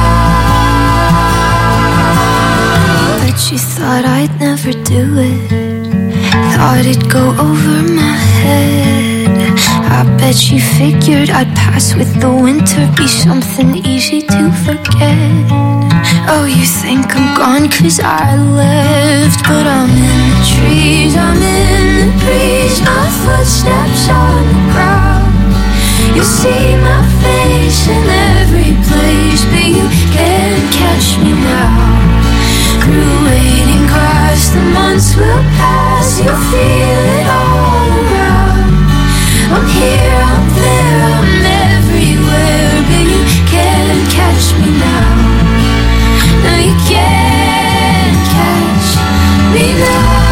now. But you thought I'd never do it, thought it'd go over my head. I bet you figured I'd pass with the winter, be something easy to forget. Oh, you think I'm gone cause I left, but I'm in the trees, I'm in the breeze, my footsteps on the ground. You'll see my face in every place, but you can't catch me now. Through waiting grass, the months will pass, you'll feel it all around. I'm here, I'm there, I'm everywhere, but you can't catch me now. No, you can't catch me now.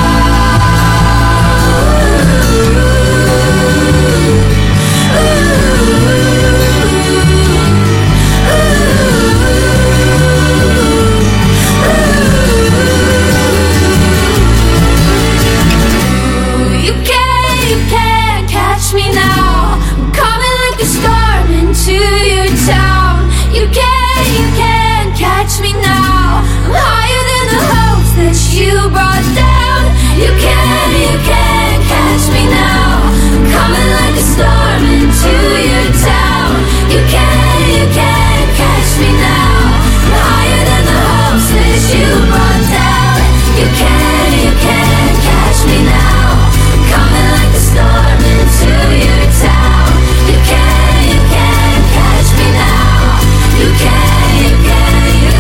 You can't, you can't catch me now. I'm coming like a storm into your town. You can't, you can't catch me now. I'm higher than the hopes that you brought down. You can't, you can't catch me now. I'm coming like a storm into your town. You can't, you can't catch me now. I'm higher than the hopes that you brought down. You can't, you can't catch me now. I'm coming like a storm into your town. You can't, you can't catch me now. You can't, you can't, you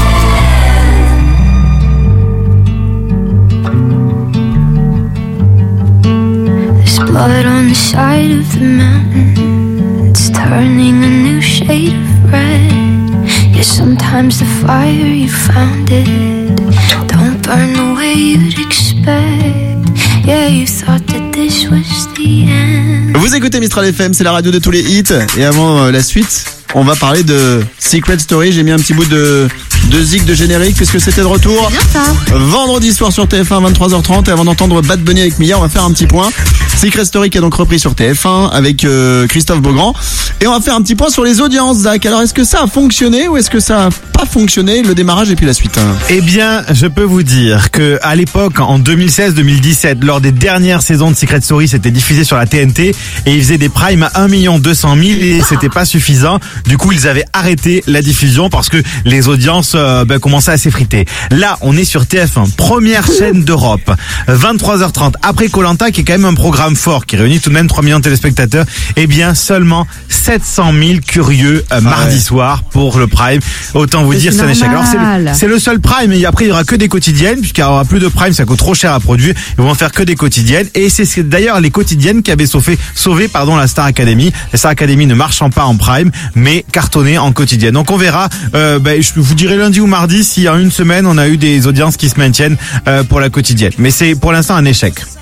can't. There's blood on the side of the mountain. It's turning a new shade of red. Yeah, sometimes the fire you found it don't burn the way you'd expect. Yeah, you thought that this was the end. Vous écoutez Mistral F M, c'est la radio de tous les hits. Et avant euh, la suite, on va parler de Secret Story. J'ai mis un petit bout de, de zig de générique puisque c'était de retour. Bien ça. Vendredi soir sur T F un, vingt-trois heures trente. Et avant d'entendre Bad Bunny avec Mia, on va faire un petit point. Secret Story qui est donc repris sur T F un avec euh, Christophe Beaugrand. Et on va faire un petit point sur les audiences, Zach. Alors, est-ce que ça a fonctionné ou est-ce que ça a pas fonctionné, le démarrage et puis la suite? Eh bien, je peux vous dire que à l'époque, en deux mille seize deux mille dix-sept, lors des dernières saisons de Secret Story, c'était diffusé sur la T N T et ils faisaient des primes à un million deux cent mille et c'était pas suffisant. Du coup, ils avaient arrêté la diffusion parce que les audiences euh, ben, commençaient à s'effriter. Là, on est sur T F un, première chaîne d'Europe, vingt-trois heures trente, après Koh-Lanta, qui est quand même un programme fort, qui réunit tout de même trois millions de téléspectateurs. Eh bien, seulement sept cent mille curieux euh, mardi ouais. soir pour le prime. Autant vous dire, c'est un échec. Alors, c'est le, c'est le seul prime, et après, il y aura que des quotidiennes, puisqu'il n'y aura plus de prime, ça coûte trop cher à produire. Ils vont faire que des quotidiennes. Et c'est d'ailleurs les quotidiennes qui avaient sauvé, sauvé pardon, la Star Academy. La Star Academy ne marchant pas en prime, mais cartonné en quotidienne. Donc, on verra. Euh, ben, je vous dirai lundi ou mardi si en une semaine, on a eu des audiences qui se maintiennent euh, pour la quotidienne. Mais c'est pour l'instant un échec.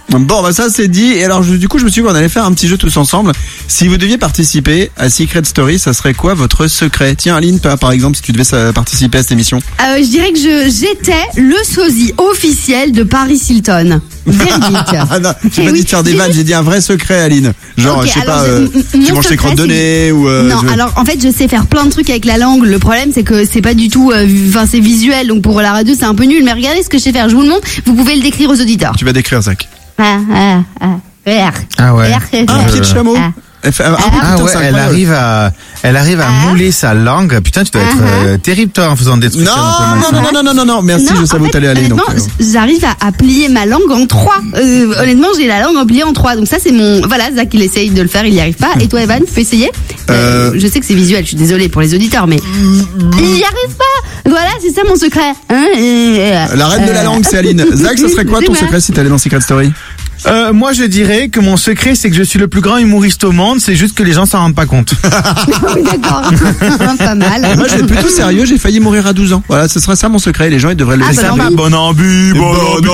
Bon, bah ça c'est dit. Et alors, je, du coup, je me suis dit qu'on allait faire un petit jeu tous ensemble. Si vous deviez participer à Secret Story, ça serait quoi votre secret? Tiens, Aline, toi, par exemple, si tu devais euh, participer à cette émission. Euh, je dirais que je j'étais le sosie officiel de Paris Hilton. Véridique. Ah non, j'ai Eh pas oui, dit de faire des j'ai vannes, dit- j'ai dit un vrai secret, Aline. Genre, Ok, je sais alors, pas, je- euh, m- tu mon manges tes secret, crottes de c'est- nez ou. Euh, non, je- alors en fait, je sais faire plein de trucs avec la langue. Le problème, c'est que c'est pas du tout, euh, enfin, c'est visuel, donc pour la radio, c'est un peu nul. Mais regardez ce que je sais faire. Je vous le montre. Vous pouvez le décrire aux auditeurs. Tu vas décrire, Zach. Ah, ah, ah. R. Ah ouais. R. Un pied de chameau. Ah. Elle fait- ah, Ah putain, ouais, c'est elle incroyable. arrive à, elle arrive à mouler sa langue. Putain, tu dois être euh, terrible toi en faisant des trucs. Non, comme ça. non, non, non, non, non, non, merci, Non, je sais en où fait, t'allais aller. Donc, honnêtement, euh, j'arrive à, à plier ma langue en trois. Euh, honnêtement, j'ai la langue en pliée en trois. Donc ça, c'est mon. Voilà, Zach, il essaye de le faire, il y arrive pas. Et toi, Evan, tu peux essayer Euh, Je sais que c'est visuel. Je suis désolée pour les auditeurs, mais il y arrive pas. Voilà, c'est ça mon secret. Hein, euh, la reine de la euh, langue, c'est Aline. Zach, ça serait quoi ton Dis-moi. secret si t'allais dans Secret Story? Euh, moi, je dirais que mon secret, c'est que je suis le plus grand humoriste au monde. C'est juste que les gens s'en rendent pas compte. Oui, d'accord. Pas mal. Moi, je vais plutôt sérieux, j'ai failli mourir à douze ans. Voilà, ce serait ça mon secret. Les gens, ils devraient le Ah, laisser. bah, non, Bon ambi, bon ambi,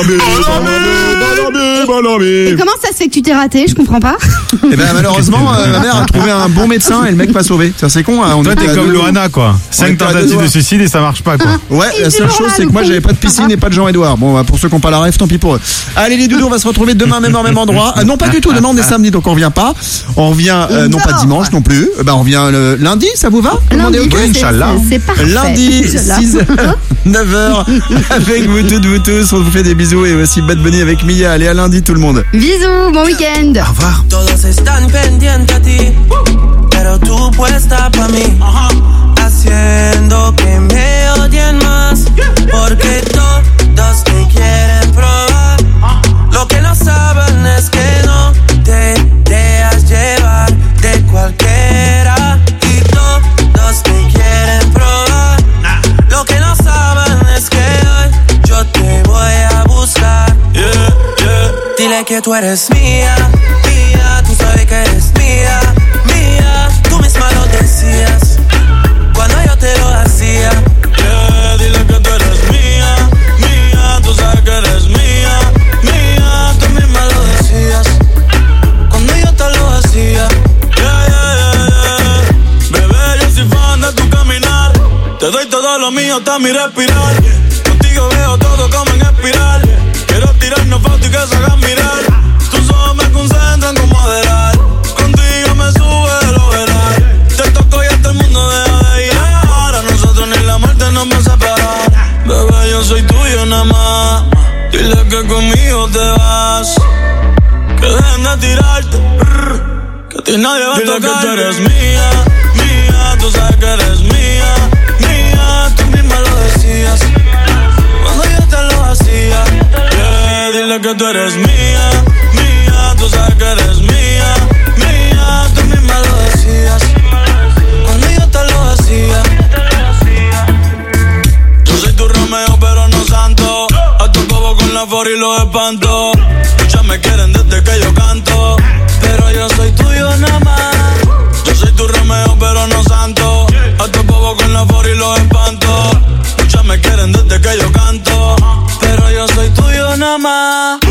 Et comment ça se fait que tu t'es raté? Je comprends pas. Et ben malheureusement, euh, ma mère a trouvé un bon médecin et le mec pas sauvé. Ça c'est con. Hein, on Toi, était t'es à comme deux- Loana, quoi. on Cinq était à deux tentatives doigts. de suicide et ça marche pas, quoi. Ouais, Il la est seule toujours chose là, c'est que le moi con. j'avais pas de piscine et pas de Jean-Edouard. Bon, bah, pour ceux qui n'ont pas la rêve, tant pis pour eux. Allez les doudous, on va se retrouver demain même heure, même endroit. Euh, non pas du tout, demain on est samedi donc on revient pas. On revient euh, non pas dimanche non plus. Euh, Bah on revient le lundi, ça vous va? Tout le monde est Lundi, ok, c'est- Inch'Allah. c'est- c'est parfait. Lundi Inch'Allah. six heures, neuf heures avec vous toutes, vous tous. On vous fait des bisous et aussi Bad Bunny avec Mia. Allez à lundi tout le monde. Bisous, bon week-end. Au revoir. Todos están pendientes a ti, pero tú puesta pa' mí, haciendo que me odien más, porque todos te quieren probar. Lo que no saben es que no te dejas llevar de cualquiera, y todos te quieren probar. Lo que no saben es que hoy yo te voy a buscar. Yeah, yeah. Dile que tú eres mía, mía, tú sabes que eres mía, mía. Tú misma lo decías cuando yo te lo hacía. Yeah, dile que tú eres mía, mía, tú sabes que eres mía, mía. Tú misma lo decías cuando yo te lo hacía. Yeah, yeah, yeah, yeah. Bebé, yo soy fan de tu caminar. Te doy todo lo mío hasta mi respirar. Contigo veo todo como en espiral. Quiero tirarnos fotos y que se hagan mirar. Tus ojos me concentran como adelar. Contigo me sube lo veral. Te toco y hasta el mundo deja de ir. Ahora nosotros ni la muerte nos va a separar. Bebé, yo soy tuyo nada más. Dile que conmigo te vas. Que dejen de tirarte. Que a ti nadie va a tocar. Dile que tú eres mía, mía. Tú sabes que eres mía, mía. Tú misma lo decías cuando yo te lo hacía. Yeah, dile que tú eres mía, mía. Tú sabes que eres mía, mía. Tú misma lo decías cuando yo te lo hacía. Yo soy tu Romeo pero no santo. A tu cobo con la for y los espanto. Muchas me quieren desde que yo canto, pero yo soy tuyo nada más. Yo soy tu Romeo pero no santo. A tu cobo con la for y los espanto. Muchas me quieren desde que yo canto, pero yo soy tuyo nada más.